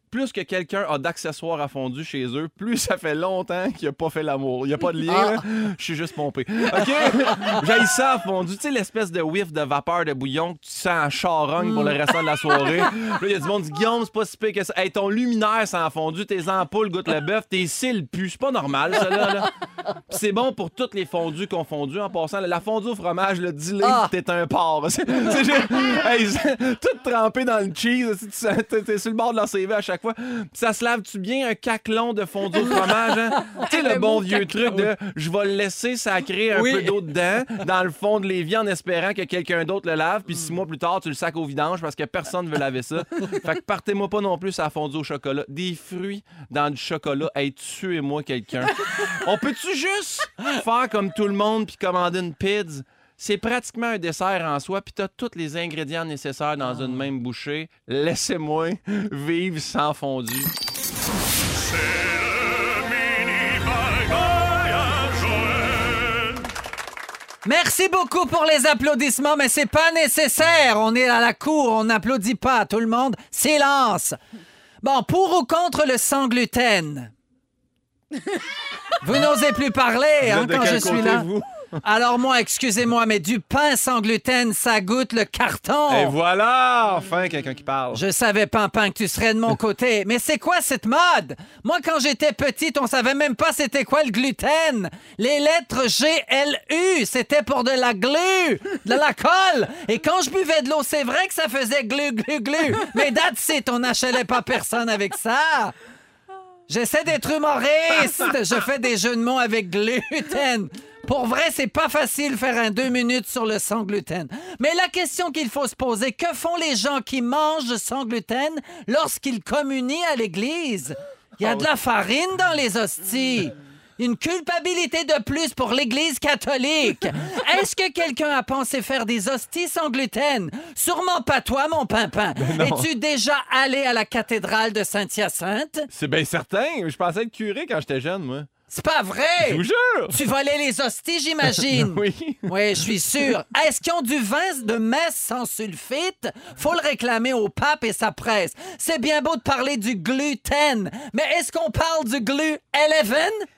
plus que quelqu'un a d'accessoires à fondu chez eux, plus ça fait longtemps qu'il n'a pas fait l'amour. Il n'y a pas de lien, Ah. là. Je suis juste pompé. OK? J'haïs ça à fondu. Tu sais, l'espèce de whiff de vapeur de bouillon que tu sens en charogne pour le restant de la soirée. Là, il y a du monde qui dit, Guillaume, c'est pas si pire que ça. Hey, ton luminaire, ça a fondu, tes ampoules goûtent le bœuf, tes cils puent. C'est pas normal, ça, là. là. Puis c'est bon pour toutes les fondus confondus. En passant, la fondue au fromage, le dis-le, Ah. t'es un porc. C'est, c'est juste, hey, c'est- tout trempé dans le cheese. Tu sens- T'es, t'es sur le bord de la C V à chaque fois. Puis ça se lave-tu bien un caclon de fondue au fromage? Hein? Tu sais, le, Le bon mot vieux truc de je vais le laisser sacrer un Oui. peu d'eau dedans dans le fond de l'évier en espérant que quelqu'un d'autre le lave. Puis six mois plus tard, tu le sacs au vidange parce que personne ne veut laver ça. Fait que partez-moi pas non plus à la fondue au chocolat. Des fruits dans du chocolat. Hey, tuez-moi quelqu'un. On peut-tu juste faire comme tout le monde puis commander une pizza? C'est pratiquement un dessert en soi, puis t'as tous les ingrédients nécessaires dans une même bouchée. Laissez-moi vivre sans fondu. Merci beaucoup pour les applaudissements, mais c'est pas nécessaire. On est à la cour, on n'applaudit pas. Tout le monde, silence. Bon, pour ou contre le sans gluten? Vous n'osez plus parler Vous hein, êtes de quand quel je suis côté, là. vous? Alors moi, excusez-moi, mais du pain sans gluten, ça goûte le carton. Et voilà, enfin quelqu'un qui parle. Je savais, Pimpin, que tu serais de mon côté. Mais c'est quoi cette mode? Moi, quand j'étais petite, on savait même pas c'était quoi le gluten. Les lettres G L U, c'était pour de la glu, de la colle. Et quand je buvais de l'eau, c'est vrai que ça faisait glu, glu, glu. Mais that's it, on n'achalait pas personne avec ça. J'essaie d'être humoriste. Je fais des jeux de mots avec gluten. Pour vrai, c'est pas facile faire un deux minutes sur le sans gluten. Mais la question qu'il faut se poser, que font les gens qui mangent sans gluten lorsqu'ils communient à l'église? Il y a de la farine dans les hosties. Une culpabilité de plus pour l'Église catholique. Est-ce que quelqu'un a pensé faire des hosties sans gluten? Sûrement pas toi, mon Pimpin. Es-tu déjà allé à la cathédrale de Saint-Hyacinthe? C'est bien certain. Je pensais être curé quand j'étais jeune, moi. C'est pas vrai! Je vous jure! Tu volais les hosties, j'imagine. Oui. Oui, je suis sûr. Est-ce qu'ils ont du vin de messe sans sulfite? Faut le réclamer au pape et sa presse. C'est bien beau de parler du gluten, mais est-ce qu'on parle du glu onze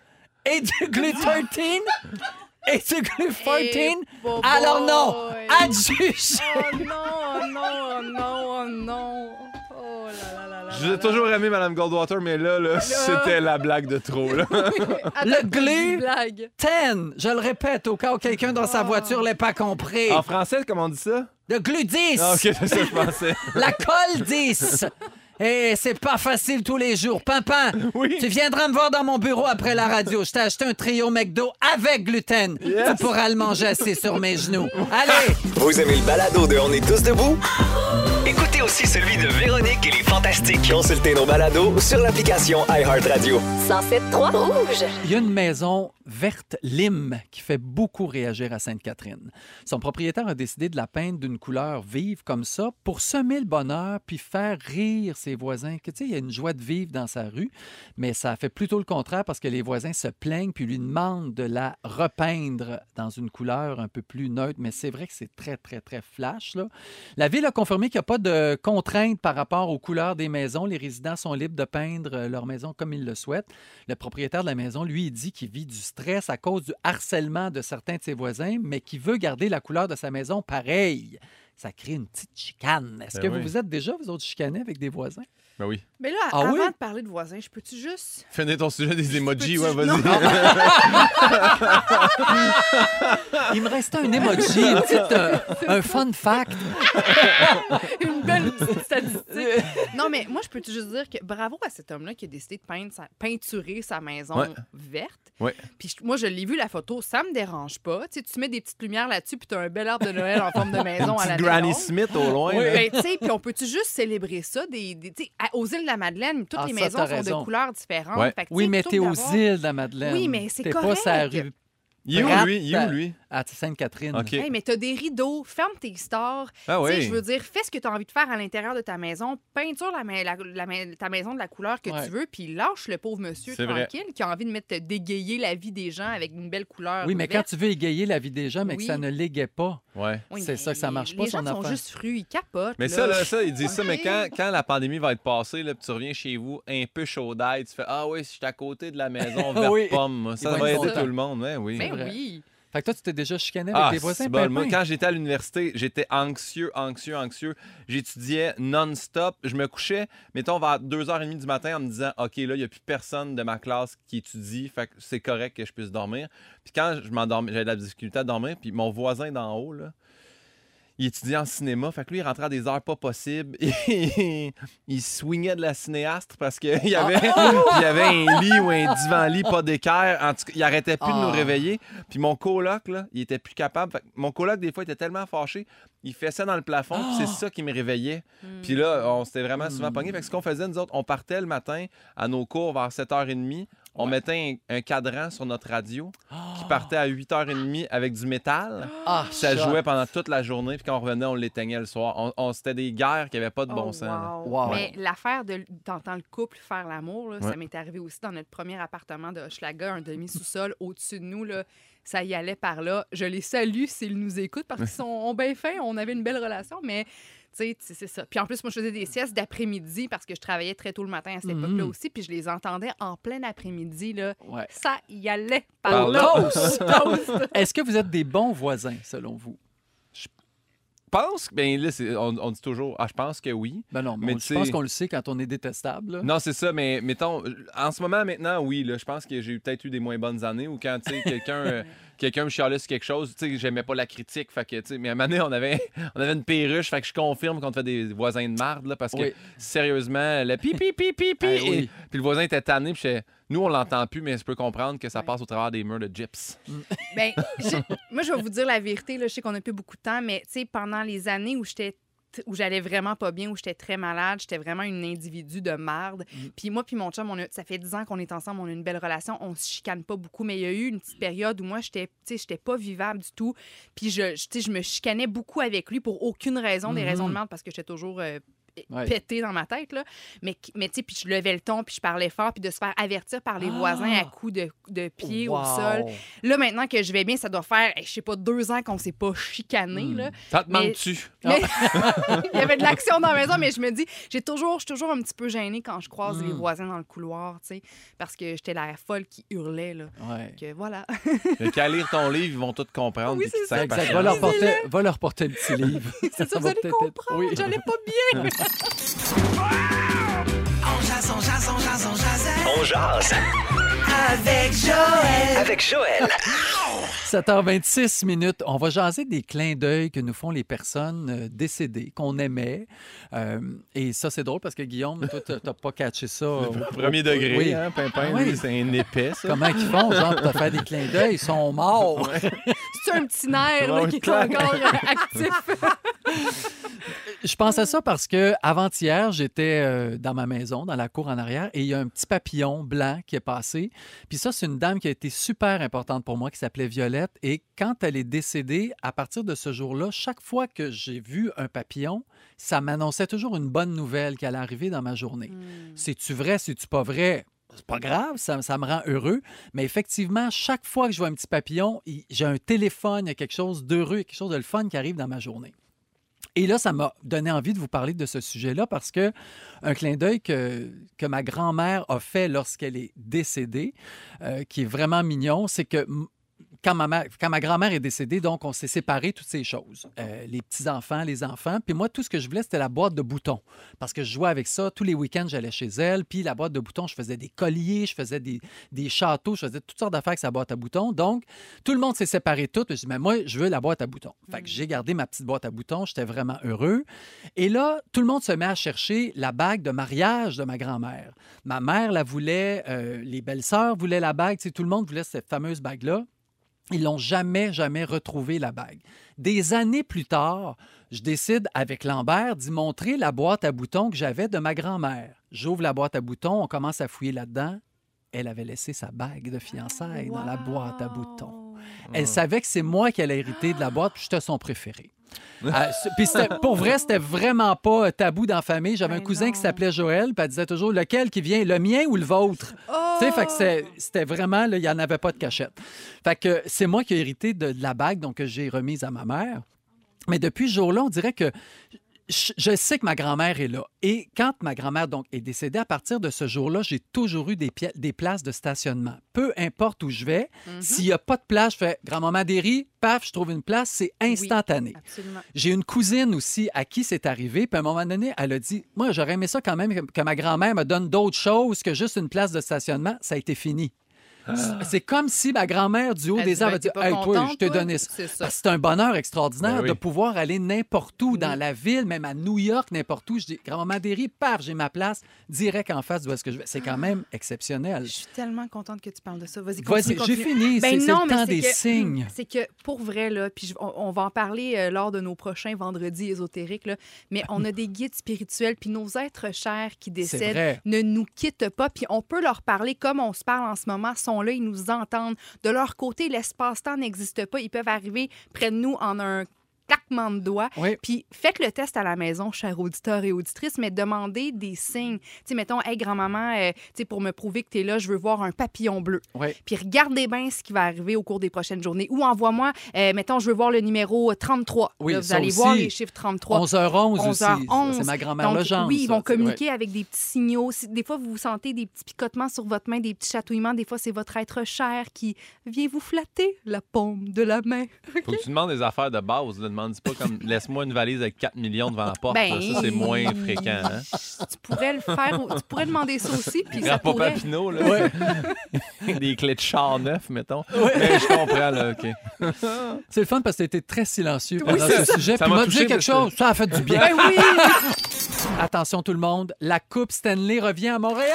et du glu treize et du glu quatorze? boy. Alors non, adjuge. Oh non, oh non, oh non, oh non. Oh là là là là. Je vous ai toujours aimé Madame Goldwater, mais là, là, c'était la blague de trop. Là. Le glu blague. dix, je le répète au cas où quelqu'un dans sa voiture l'ait pas compris. En français, comment on dit ça? Le glu dix. Ah, OK, c'est ça que je pensais. La colle dix. Et c'est pas facile tous les jours. Pimpin, Oui. tu viendras me voir dans mon bureau après la radio. Je t'ai acheté un trio McDo avec gluten. Yes. Tu pourras le manger assis sur mes genoux. Allez! Vous aimez le balado de On est tous debout? Écoutez aussi celui de Véronique et les Fantastiques. Consultez nos balados sur l'application iHeartRadio. cent sept trois Rouge. Il y a une maison verte lime qui fait beaucoup réagir à Sainte-Catherine. Son propriétaire a décidé de la peindre d'une couleur vive comme ça pour semer le bonheur puis faire rire ses voisins. Que, tu sais, il y a une joie de vivre dans sa rue, mais ça fait plutôt le contraire parce que les voisins se plaignent puis lui demandent de la repeindre dans une couleur un peu plus neutre. Mais c'est vrai que c'est très, très, très flash, là. La ville a confirmé qu'il n'y a pas de contraintes par rapport aux couleurs des maisons. Les résidents sont libres de peindre leur maison comme ils le souhaitent. Le propriétaire de la maison, lui, il dit qu'il vit du stress à cause du harcèlement de certains de ses voisins, mais qu'il veut garder la couleur de sa maison pareille. Ça crée une petite chicane. Est-ce Ben que oui. vous vous êtes déjà, vous autres, chicanés avec des voisins? Ben oui. Mais là, Ah avant oui? de parler de voisins, je peux-tu juste... Finis ton sujet des emojis, Peux-tu- ouais, vas-y. Non. Il me restait un emoji, une petite, euh, un fun fact. Une belle petite statistique. Non, mais moi, je peux juste dire que bravo à cet homme-là qui a décidé de peindre sa- peinturer sa maison Ouais. verte. Ouais. Puis je- moi, je l'ai vu, la photo, ça me dérange pas. Tu sais, tu mets des petites lumières là-dessus, puis tu as un bel arbre de Noël en forme de maison à la Petite Granny longue. Smith au loin. là. Ben, tu sais, puis on peut-tu juste célébrer ça? Des, des- tu sais, à- aux îles de la Madeleine, toutes Ah, les ça, maisons t'as sont raison. de couleurs différentes. Ouais. Fait que, tu Oui, sais, mais plutôt t'es que aux d'avoir- îles de la Madeleine. Oui, mais c'est T'es pas correct. sur la rue Il est où, Rate. lui? Il est où, lui? À Sainte-Catherine. OK. Hey, mais t'as des rideaux, ferme tes stores. Ah Tu sais, oui. je veux dire, fais ce que tu as envie de faire à l'intérieur de ta maison. Peinture la, ma- la- la ma- ta maison de la couleur que Ouais. tu veux, puis lâche le pauvre monsieur C'est vrai. tranquille qui a envie de mettre dégayer la vie des gens avec une belle couleur. Oui, mais quand verte. tu veux égayer la vie des gens, mais que Oui. ça ne l'égait pas, Ouais. Oui, c'est mais ça que ça marche pas, Les gens son sont affaire. juste frus, ils capotent. Mais là. ça, là, ça, ils disent ça, OK. mais quand, quand la pandémie va être passée, là, puis tu reviens chez vous un peu chaud d'ail, tu fais Ah oui, si je suis à côté de la maison verte Oui. pomme, moi, ça vont va être aider contents. tout le monde. Ouais, oui. Ben vrai. oui. Fait que toi, tu t'es déjà chicané avec Ah, tes voisins, c'est bon. Moi, Pimpin? quand j'étais à l'université, j'étais anxieux, anxieux, anxieux. J'étudiais non-stop. Je me couchais, mettons, vers deux heures trente du matin en me disant OK, là, il n'y a plus personne de ma classe qui étudie, fait que c'est correct que je puisse dormir. Puis quand je m'endormais, j'avais de la difficulté à dormir, puis mon voisin d'en haut, là, il étudiait en cinéma, fait que lui, il rentrait à des heures pas possibles. il il swingait de la cinéastre parce qu'il y avait, il y avait un lit ou un divan-lit pas d'équerre. En tout cas, il arrêtait plus de nous Ah. réveiller. Puis mon coloc, là, il était plus capable. Fait que mon coloc, des fois, il était tellement fâché, il fessait dans le plafond, puis c'est ça qui me réveillait. Puis là, on s'était vraiment souvent pogné. Fait que ce qu'on faisait, nous autres, on partait le matin à nos cours vers sept heures trente. On mettait un, un cadran sur notre radio qui partait à huit heures trente avec du métal. Ah, Puis ça shot. jouait pendant toute la journée. Puis quand on revenait, on l'éteignait le soir. On, on- c'était des guerres qui n'avaient pas de bon Oh, sens. là. wow. Wow. Mais l'affaire de t'entends le couple faire l'amour, là, Ouais. ça m'est arrivé aussi dans notre premier appartement de Hochelaga, un demi-sous-sol au-dessus de nous. Là, ça y allait par là. Je les salue s'ils nous écoutent parce qu'ils sont ont bien faits. On avait une belle relation, mais tu sais, c'est ça. Puis en plus, moi, je faisais des siestes d'après-midi parce que je travaillais très tôt le matin à cette Mhm. époque-là aussi. Puis je les entendais en plein après-midi. Là. Ouais. Ça y allait par Par là. Toast! Toast. Est-ce que vous êtes des bons voisins, selon vous? Je pense que, ben là, c'est- on, on dit toujours, ah, je pense que oui. Ben non, mais Mais on- tu je pense sais- qu'on le sait quand on est détestable. là. Non, c'est ça, mais mettons, en ce moment, maintenant, oui, là, je pense que j'ai eu peut-être eu des moins bonnes années ou quand, tu sais, quelqu'un euh, quelqu'un me chialait sur quelque chose, tu sais, j'aimais pas la critique, fait que, tu sais, mais à un moment donné, on avait, on avait une perruche, fait que je confirme qu'on te fait des voisins de marde, là, parce que, Oui. sérieusement, le pi, pi, pi, pi, pi, Eh et- oui. puis le voisin était tanné, puis j'étais- nous, on l'entend plus, mais je peux comprendre que ça passe au travers des murs de gyps. Ben, je- moi, je vais vous dire la vérité. Là, je sais qu'on n'a plus beaucoup de temps, mais tu sais, pendant les années où j'étais t- où j'allais vraiment pas bien, où j'étais très malade, j'étais vraiment une individu de marde. Puis moi puis mon chum, on a, ça fait dix ans qu'on est ensemble, on a une belle relation, on se chicane pas beaucoup, mais il y a eu une petite période où moi, j'étais, tu sais, j'étais pas vivable du tout. Puis je, je, tu sais, je me chicanais beaucoup avec lui pour aucune raison, des Mhm. raisons de merde, parce que j'étais toujours... euh, Ouais. pété dans ma tête, là. Mais, mais tu sais, puis je levais le ton, puis je parlais fort, puis de se faire avertir par les voisins à coups de, de pied au Wow. sol. Là, maintenant que je vais bien, ça doit faire, je sais pas, deux ans qu'on s'est pas chicané, Hmm. là. Ça te Mais- manque-tu? Mais il y avait de l'action dans la maison, mais je me dis, j'ai toujours, je suis toujours un petit peu gênée quand je croise les voisins dans le couloir, tu sais, parce que j'étais la folle qui hurlait, là. Ouais. Que voilà. Fait qu'à lire ton livre, ils vont tous comprendre. Oui, puis qu'ils c'est ça. savent Exact. par Va leur, cœur. porter, va leur porter un petit livre. C'est ça, vous va allez peut-être être- comprendre, Oui. j'allais pas bien. On jase, on jase, on jase, on jase On jase avec Joël. avec Joël. sept heures vingt-six minutes. On va jaser des clins d'œil que nous font les personnes euh, décédées, qu'on aimait. Euh, et ça, c'est drôle parce que Guillaume, toi, t'as t'as pas catché ça. au- Premier degré, Oui. hein, Pimpin, Oui. lui, c'est un épais, ça. Comment ils font, genre, pour te faire des clins d'œil? Ils sont morts. C'est un petit nerf, là, Ouais, qui est clac. encore euh, actif. Je pense à ça parce que avant-hier, j'étais euh, dans ma maison, dans la cour en arrière, et il y a un petit papillon blanc qui est passé. Puis ça, c'est une dame qui a été super importante pour moi, qui s'appelait Violette. Et quand elle est décédée, à partir de ce jour-là, chaque fois que j'ai vu un papillon, ça m'annonçait toujours une bonne nouvelle qui allait arriver dans ma journée. C'est-tu vrai, c'est-tu pas vrai? C'est pas grave, ça, ça me rend heureux. Mais effectivement, chaque fois que je vois un petit papillon, il- j'ai un téléphone, il y a quelque chose d'heureux, quelque chose de le fun qui arrive dans ma journée. Et là, ça m'a donné envie de vous parler de ce sujet-là parce que un clin d'œil que, que ma grand-mère a fait lorsqu'elle est décédée, euh, qui est vraiment mignon, c'est que m- quand ma, mère- quand ma grand-mère est décédée, donc on s'est séparés, toutes ces choses. Euh, les petits-enfants, les enfants. Puis moi, tout ce que je voulais, c'était la boîte de boutons. Parce que je jouais avec ça. Tous les week-ends, j'allais chez elle. Puis la boîte de boutons, je faisais des colliers, je faisais des, des châteaux, je faisais toutes sortes d'affaires avec sa boîte à boutons. Donc, tout le monde s'est séparé tout. Je dis, mais moi, je veux la boîte à boutons. Fait que j'ai gardé ma petite boîte à boutons. J'étais vraiment heureux. Et là, tout le monde se met à chercher la bague de mariage de ma grand-mère. Ma mère la voulait, euh, les belles-sœurs voulaient la bague. Tu sais, tout le monde voulait cette fameuse bague-là. Ils n'ont jamais, jamais retrouvé la bague. Des années plus tard, je décide avec Lambert d'y montrer la boîte à boutons que j'avais de ma grand-mère. J'ouvre la boîte à boutons, on commence à fouiller là-dedans. Elle avait laissé sa bague de fiançailles dans la boîte à boutons. Elle savait que c'est moi qui allais hériter de la boîte, puis j'étais son préféré. Euh, c'est- puis c'était- pour vrai, c'était vraiment pas euh, tabou dans la famille. J'avais Ben un cousin non. qui s'appelait Joël, puis elle disait toujours lequel qui vient, le mien ou le vôtre. Oh! Tu sais, fait que c'était- c'était vraiment, là, il n'y en avait pas de cachette. Fait que c'est moi qui ai hérité de, de la bague, donc que j'ai remise à ma mère. Mais depuis ce jour-là, on dirait que je, je sais que ma grand-mère est là. Et quand ma grand-mère donc est décédée, à partir de ce jour-là, j'ai toujours eu des, pi- des places de stationnement. Peu importe où je vais, Mhm. s'il n'y a pas de place, je fais grand-maman Derry, paf, je trouve une place, c'est instantané. Absolument. J'ai une cousine aussi à qui c'est arrivé, puis à un moment donné, elle a dit moi, j'aurais aimé ça quand même que, que ma grand-mère me donne d'autres choses que juste une place de stationnement. Ça a été fini. C'est comme si ma grand-mère, du haut Elle des dit, arbres, ben, a dit t'es pas hey, toi, contente, je t'ai toi? donné ça. C'est ça. Parce que c'est un bonheur extraordinaire Ben oui. de pouvoir aller n'importe où dans Oui. la ville, même à New York, n'importe où. Je dis grand-maman Derry, paf, j'ai ma place direct en face d'où est-ce que je vais. C'est quand même exceptionnel. Je suis tellement contente que tu parles de ça. Vas-y, Vas-y, continue, j'ai continue. fini. Ben c'est c'est non, le mais temps c'est des que- signes. C'est que pour vrai, là, puis je- on, on va en parler euh, lors de nos prochains vendredis ésotériques, là, mais on a des guides spirituels, puis nos êtres chers qui C'est décèdent vrai. ne nous quittent pas, puis on peut leur parler comme on se parle en ce moment, sont là, ils nous entendent. De leur côté, l'espace-temps n'existe pas. Ils peuvent arriver près de nous en un claquement de doigts. Oui. Puis faites le test à la maison, chers auditeurs et auditrices, mais demandez des signes. Tu sais, mettons, hey, grand-maman, euh, tu sais, pour me prouver que tu es là, je veux voir un papillon bleu. Oui. Puis regardez bien ce qui va arriver au cours des prochaines journées. Ou envoie-moi, euh, mettons, je veux voir le numéro trente-trois. Oui, Là, vous ça allez aussi. voir les chiffres trente-trois. onze heures onze aussi. onze heures onze. C'est ma grand-mère Donc, Legendre. oui, ils ça, vont tu sais, communiquer avec des petits signaux. Si- Des fois, vous sentez des petits picotements sur votre main, des petits chatouillements. Des fois, c'est votre être cher qui vient vous flatter la paume de la main. Faut que tu demandes des affaires de base. Là. Demande pas comme laisse-moi une valise avec quatre millions devant la porte. Ben, là. Ça, c'est moins fréquent. Hein? Tu pourrais le faire, tu pourrais demander ça aussi, puis ça Grand-papa pourrait... Pinot, là. Des clés de char neuf, mettons. Mais je comprends, là, OK. C'est le fun parce que tu été très silencieux Oui, pendant ça- ce sujet. ça Puis m'a m'a touché dit quelque parce que- chose, ça a fait du bien. Ben oui! Attention tout le monde, la Coupe Stanley revient à Montréal!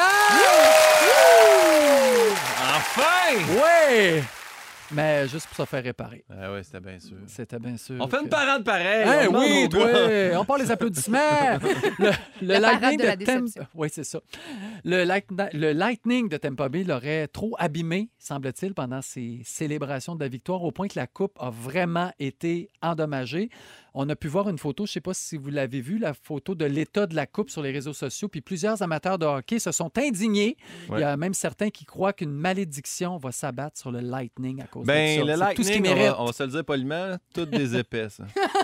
Enfin! Oui! Mais juste pour se faire réparer. Ah ouais, c'était bien sûr. C'était bien sûr. On fait une que- parade pareille. Eh on demande oui, aux toi, gars. on part les applaudissements. Le, le La parade Lightning de la de Tampa... déception. Oui, c'est ça. Le, Light- le Lightning de Tampa Bay l'aurait trop abîmé, semble-t-il, pendant ses célébrations de la victoire, au point que la coupe a vraiment été endommagée. On a pu voir une photo, je ne sais pas si vous l'avez vu, la photo de l'état de la coupe sur les réseaux sociaux, puis plusieurs amateurs de hockey se sont indignés. Ouais. Il y a même certains qui croient qu'une malédiction va s'abattre sur le Lightning à cause Ben, de ça. le C'est tout ce qu'il Lightning, on mérite, va, on va se le dire poliment, toutes des épaisses.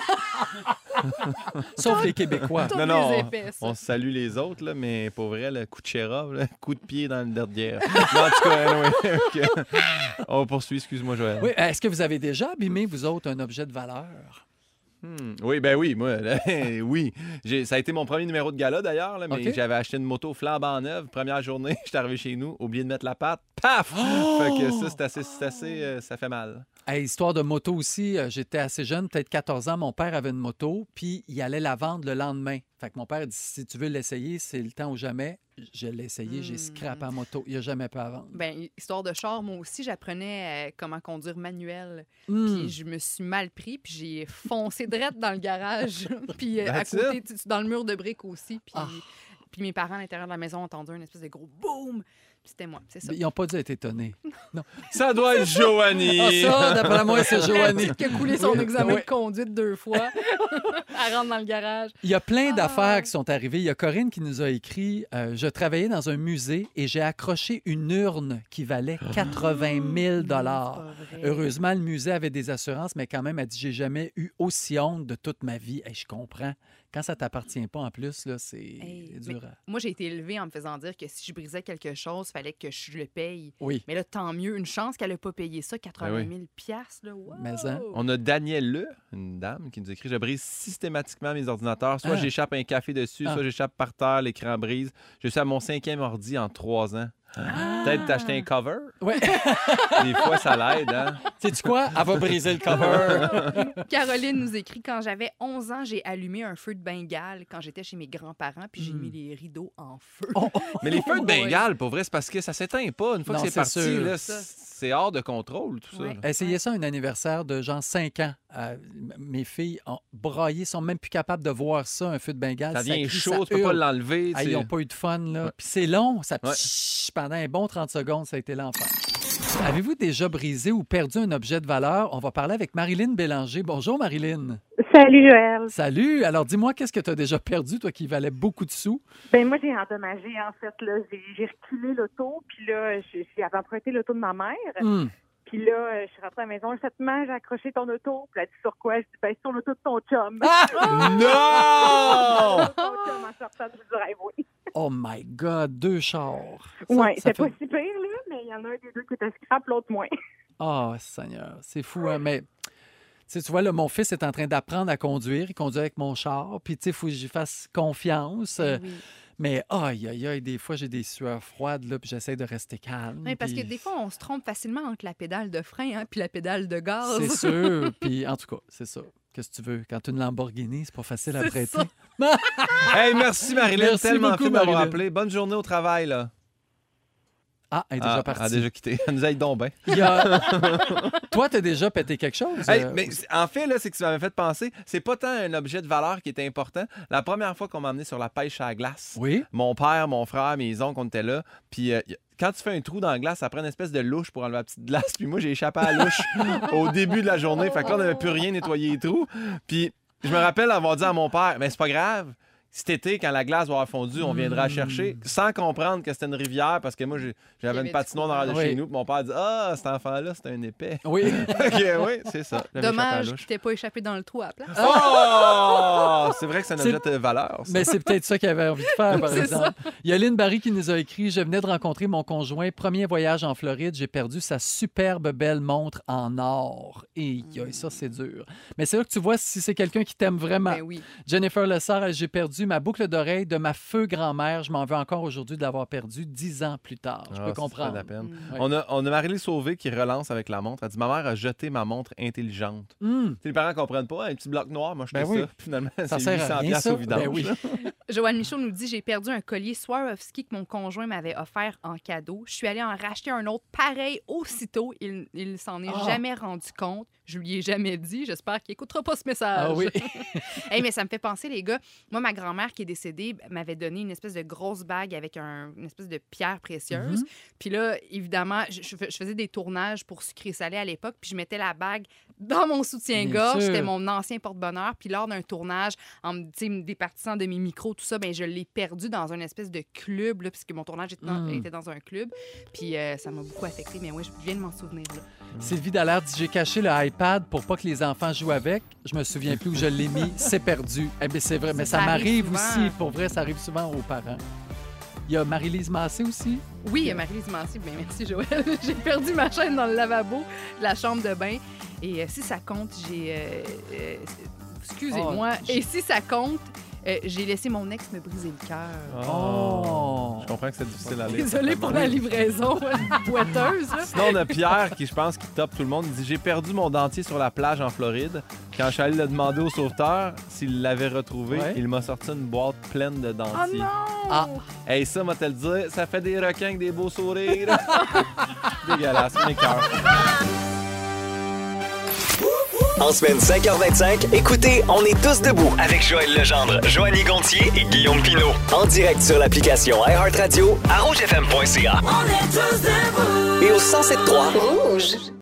sauf les Québécois. Toutes Non, non, les on- épaisses. On salue les autres, là, mais pour vrai, le coup de Chérov, là, coup de pied dans le derrière. Non, en tout cas, anyway, ok. On poursuit, excuse-moi, Joël. Oui, est-ce que vous avez déjà abîmé, vous autres, un objet de valeur? Hmm, Oui, ben oui, moi, là, oui. J'ai- Ça a été mon premier numéro de gala, d'ailleurs, là, mais OK. j'avais acheté une moto flambant neuve. Première journée, j'étais arrivé chez nous, oublié de mettre la patte. Paf! Fait que ça, c'est assez, c'est assez euh, ça fait mal. Hey, histoire de moto aussi, euh, j'étais assez jeune, peut-être quatorze ans, mon père avait une moto, puis il allait la vendre le lendemain. Fait que mon père dit, si tu veux l'essayer, c'est le temps ou jamais. Je l'ai essayé, j'ai Hmm. scrappé en moto. Il n'y a jamais pu à vendre. Ben, histoire de char, moi aussi, j'apprenais euh, comment conduire manuel. Hmm. Puis je me suis mal pris, puis j'ai foncé direct dans le garage. Puis euh, à That's côté, tu- tu- dans le mur de briques aussi. Puis, Ah. puis mes parents à l'intérieur de la maison ont entendu un espèce de gros boom. Puis c'était moi, c'est ça. Ils n'ont pas dû être étonnés. Ça doit être Joanie! Ah, ça, d'après moi, c'est La Joanie. petite qui a coulé son Oui. examen Oui. de conduite deux fois. Elle rentre dans le garage. Il y a plein Ah. d'affaires qui sont arrivées. Il y a Corinne qui nous a écrit euh, je travaillais dans un musée et j'ai accroché une urne qui valait quatre-vingt mille dollars. C'est pas vrai. Heureusement, le musée avait des assurances, mais quand même, elle dit j'ai jamais eu aussi honte de toute ma vie. Hey, je comprends. Quand ça t'appartient pas en plus, là, c'est Hey, c'est dur. à- Moi, j'ai été élevée en me faisant dire que si je brisais quelque chose, il fallait que je le paye. Oui, Mais là, tant mieux. Une chance qu'elle n'a pas payé ça, quatre-vingt mille piastres, là. Wow! Mais hein. On a Danielle Le, une dame, qui nous écrit « Je brise systématiquement mes ordinateurs. Soit Ah. j'échappe un café dessus, Ah. soit j'échappe par terre, l'écran brise. Je suis à mon cinquième ordi en trois ans. Peut-être t'acheter un cover. Ouais. Des fois, ça l'aide. Hein? Sais-tu quoi? Elle va briser le cover. Caroline nous écrit quand j'avais onze ans, j'ai allumé un feu de Bengale quand j'étais chez mes grands-parents, puis j'ai Hmm. mis les rideaux en feu. Mais les feux de Ouais. Bengale, pour vrai, c'est parce que ça s'éteint pas. Une fois Non, que c'est c'est parti, sûr. là, Ça. c'est hors de contrôle, tout ça. Ouais. là. Essayez ça un anniversaire de genre cinq ans. Euh, mes filles ont braillé, sont même plus capables de voir ça, un feu de Bengale. Ça vient crie, chaud, ça tu peux pas hurle. l'enlever. Ah, tu ils sais. n'ont pas eu de fun, là. Puis c'est long, ça Ouais. pshhh, pendant un bon trente secondes, ça a été l'enfer. Avez-vous déjà brisé ou perdu un objet de valeur? On va parler avec Marilyn Bélanger. Bonjour, Marilyn. Salut, Joël. Salut. Alors, dis-moi, qu'est-ce que tu as déjà perdu, toi, qui valait beaucoup de sous? Ben moi, j'ai endommagé, en fait. Là, j'ai, j'ai reculé l'auto, puis là, j'ai- j'avais emprunté l'auto de ma mère. Hum. Puis là, euh, je suis rentrée à la maison. J'ai dit, maman, j'ai accroché ton auto. Puis elle a dit, sur quoi? Je dis, ben, sur l'auto de ton chum. Non! Ton chum en sortant du driveway. Oh my God, deux chars. Ça- Ouais, ça c'est fait- pas si pire, là, mais il y en a un des deux qui était scrap, l'autre moins. Oh, Seigneur, c'est fou, hein? Mais, tu sais, tu vois, là, mon fils est en train d'apprendre à conduire. Il conduit avec mon char. Puis, tu sais, il faut que j'y fasse confiance. Euh, Oui. Mais, aïe, aïe, aïe, des fois, j'ai des sueurs froides, là, puis j'essaie de rester calme. Oui, parce que puis des fois, on se trompe facilement entre la pédale de frein hein, puis la pédale de gaz. C'est sûr. Puis, en tout cas, c'est ça. Qu'est-ce que tu veux? Quand tu as une Lamborghini, c'est pas facile à C'est prêter. ça. Hey, merci Marilyn, Merci tellement beaucoup, fait d'avoir Marilyn. appelé. Bonne journée au travail, là. Ah, elle est déjà Ah, partie. Elle a déjà quitté. Elle nous aide donc bien. Il y a- Toi, t'as déjà pété quelque chose? Hey, euh, mais c'est- en fait, là, c'est que ça m'avait fait penser, c'est pas tant un objet de valeur qui était important. La première fois qu'on m'a amené sur la pêche à la glace, Oui? mon père, mon frère, mes oncles, on était là. Puis euh, y- quand tu fais un trou dans la glace, ça prend une espèce de louche pour enlever la petite glace. Puis moi, j'ai échappé à la louche au début de la journée. Fait que là, on n'avait plus rien nettoyé les trous. Puis je me rappelle avoir dit à mon père, mais c'est pas grave. Cet été, quand la glace va avoir fondu, on viendra la chercher, sans comprendre que c'était une rivière, parce que moi, j'ai- j'avais avait une patinoire dans de Oui. chez nous, puis mon père dit « Ah, cet enfant-là, c'est un épais. » Oui. OK, oui, c'est ça. J'avais échappé à la Dommage louche. que t'aies pas échappé dans le trou à la place. Oh! C'est vrai que c'est un C'est- objet de valeur, ça. Mais c'est peut-être ça qu'il avait envie de faire, par C'est exemple. Il y a Lynn Barry qui nous a écrit « Je venais de rencontrer mon conjoint. Premier voyage en Floride. J'ai perdu sa superbe belle montre en or. » Et ça, c'est dur. Mais c'est là que tu vois si c'est quelqu'un qui t'aime vraiment. Ben oui. Jennifer Lessard, elle, j'ai perdu ma boucle d'oreille de ma feu grand-mère. Je m'en veux encore aujourd'hui de l'avoir perdue dix ans plus tard. Je Ah, peux ça fait comprendre. de la peine. Ouais. On a, on a Marie-Lise Sauvé qui relance avec la montre. Elle dit « Ma mère a jeté ma montre intelligente. Hum, » Les parents comprennent pas. Un petit bloc noir, moi, je Ben fais oui. ça. Finalement, Ça c'est sert huit à cents rien, piastres ça. au vidange. Ben oui. Joanne Michaud nous dit j'ai perdu un collier Swarovski que mon conjoint m'avait offert en cadeau. Je suis allée en racheter un autre pareil aussitôt. Il, il s'en est Ah. jamais rendu compte. Je lui ai jamais dit. J'espère qu'il écoutera pas ce message. Ah oui. Hey, mais ça me fait penser, les gars. Moi, ma grand-mère qui est décédée m'avait donné une espèce de grosse bague avec un- une espèce de pierre précieuse. Mhm. Puis là, évidemment, je, je fais- je faisais des tournages pour Sucré Salé à l'époque. Puis je mettais la bague dans mon soutien-gorge. Bien sûr. C'était mon ancien porte-bonheur. Puis lors d'un tournage, en me tu sais, me départissant de mes micros, tout ça, ben je l'ai perdu dans une espèce de club, là, puisque mon tournage était dans, Mm. était dans un club. Puis euh, ça m'a beaucoup affecté. Mais oui, je viens de m'en souvenir. Là. Sylvie Dallaire dit « J'ai caché le iPad pour pas que les enfants jouent avec. Je me souviens plus où je l'ai mis. C'est perdu. » Eh bien, c'est vrai. Mais ça, Ça arrive m'arrive souvent. aussi. Pour vrai, ça arrive souvent aux parents. Il y a Marie-Lise Massé aussi. Oui, il y a Marie-Lise Massé. Bien, merci, Joël. J'ai perdu ma chaîne dans le lavabo de la chambre de bain. Et euh, si ça compte, j'ai... euh, euh, excusez-moi. Oh, Et si ça compte, euh, j'ai laissé mon ex me briser le cœur. Oh! Je comprends que c'est difficile à lire. Désolée pour la livraison boiteuse. là. Sinon, on a Pierre qui, je pense, qui top tout le monde. Il dit « J'ai perdu mon dentier sur la plage en Floride. Quand je suis allé le demander au sauveteur s'il l'avait retrouvé, Ouais. il m'a sorti une boîte pleine de Oh dentiers. non! Ah. Hey, ça, moi, te le dire, ça fait des requins avec des beaux sourires. Dégueulasse, mes cœurs. En semaine cinq heures vingt-cinq, écoutez On est tous debout avec Joël Legendre, Joanny Gontier et Guillaume Pinault. En direct sur l'application iHeartRadio, à rouge f m point c a On est tous debout. et au cent sept point trois. Rouge.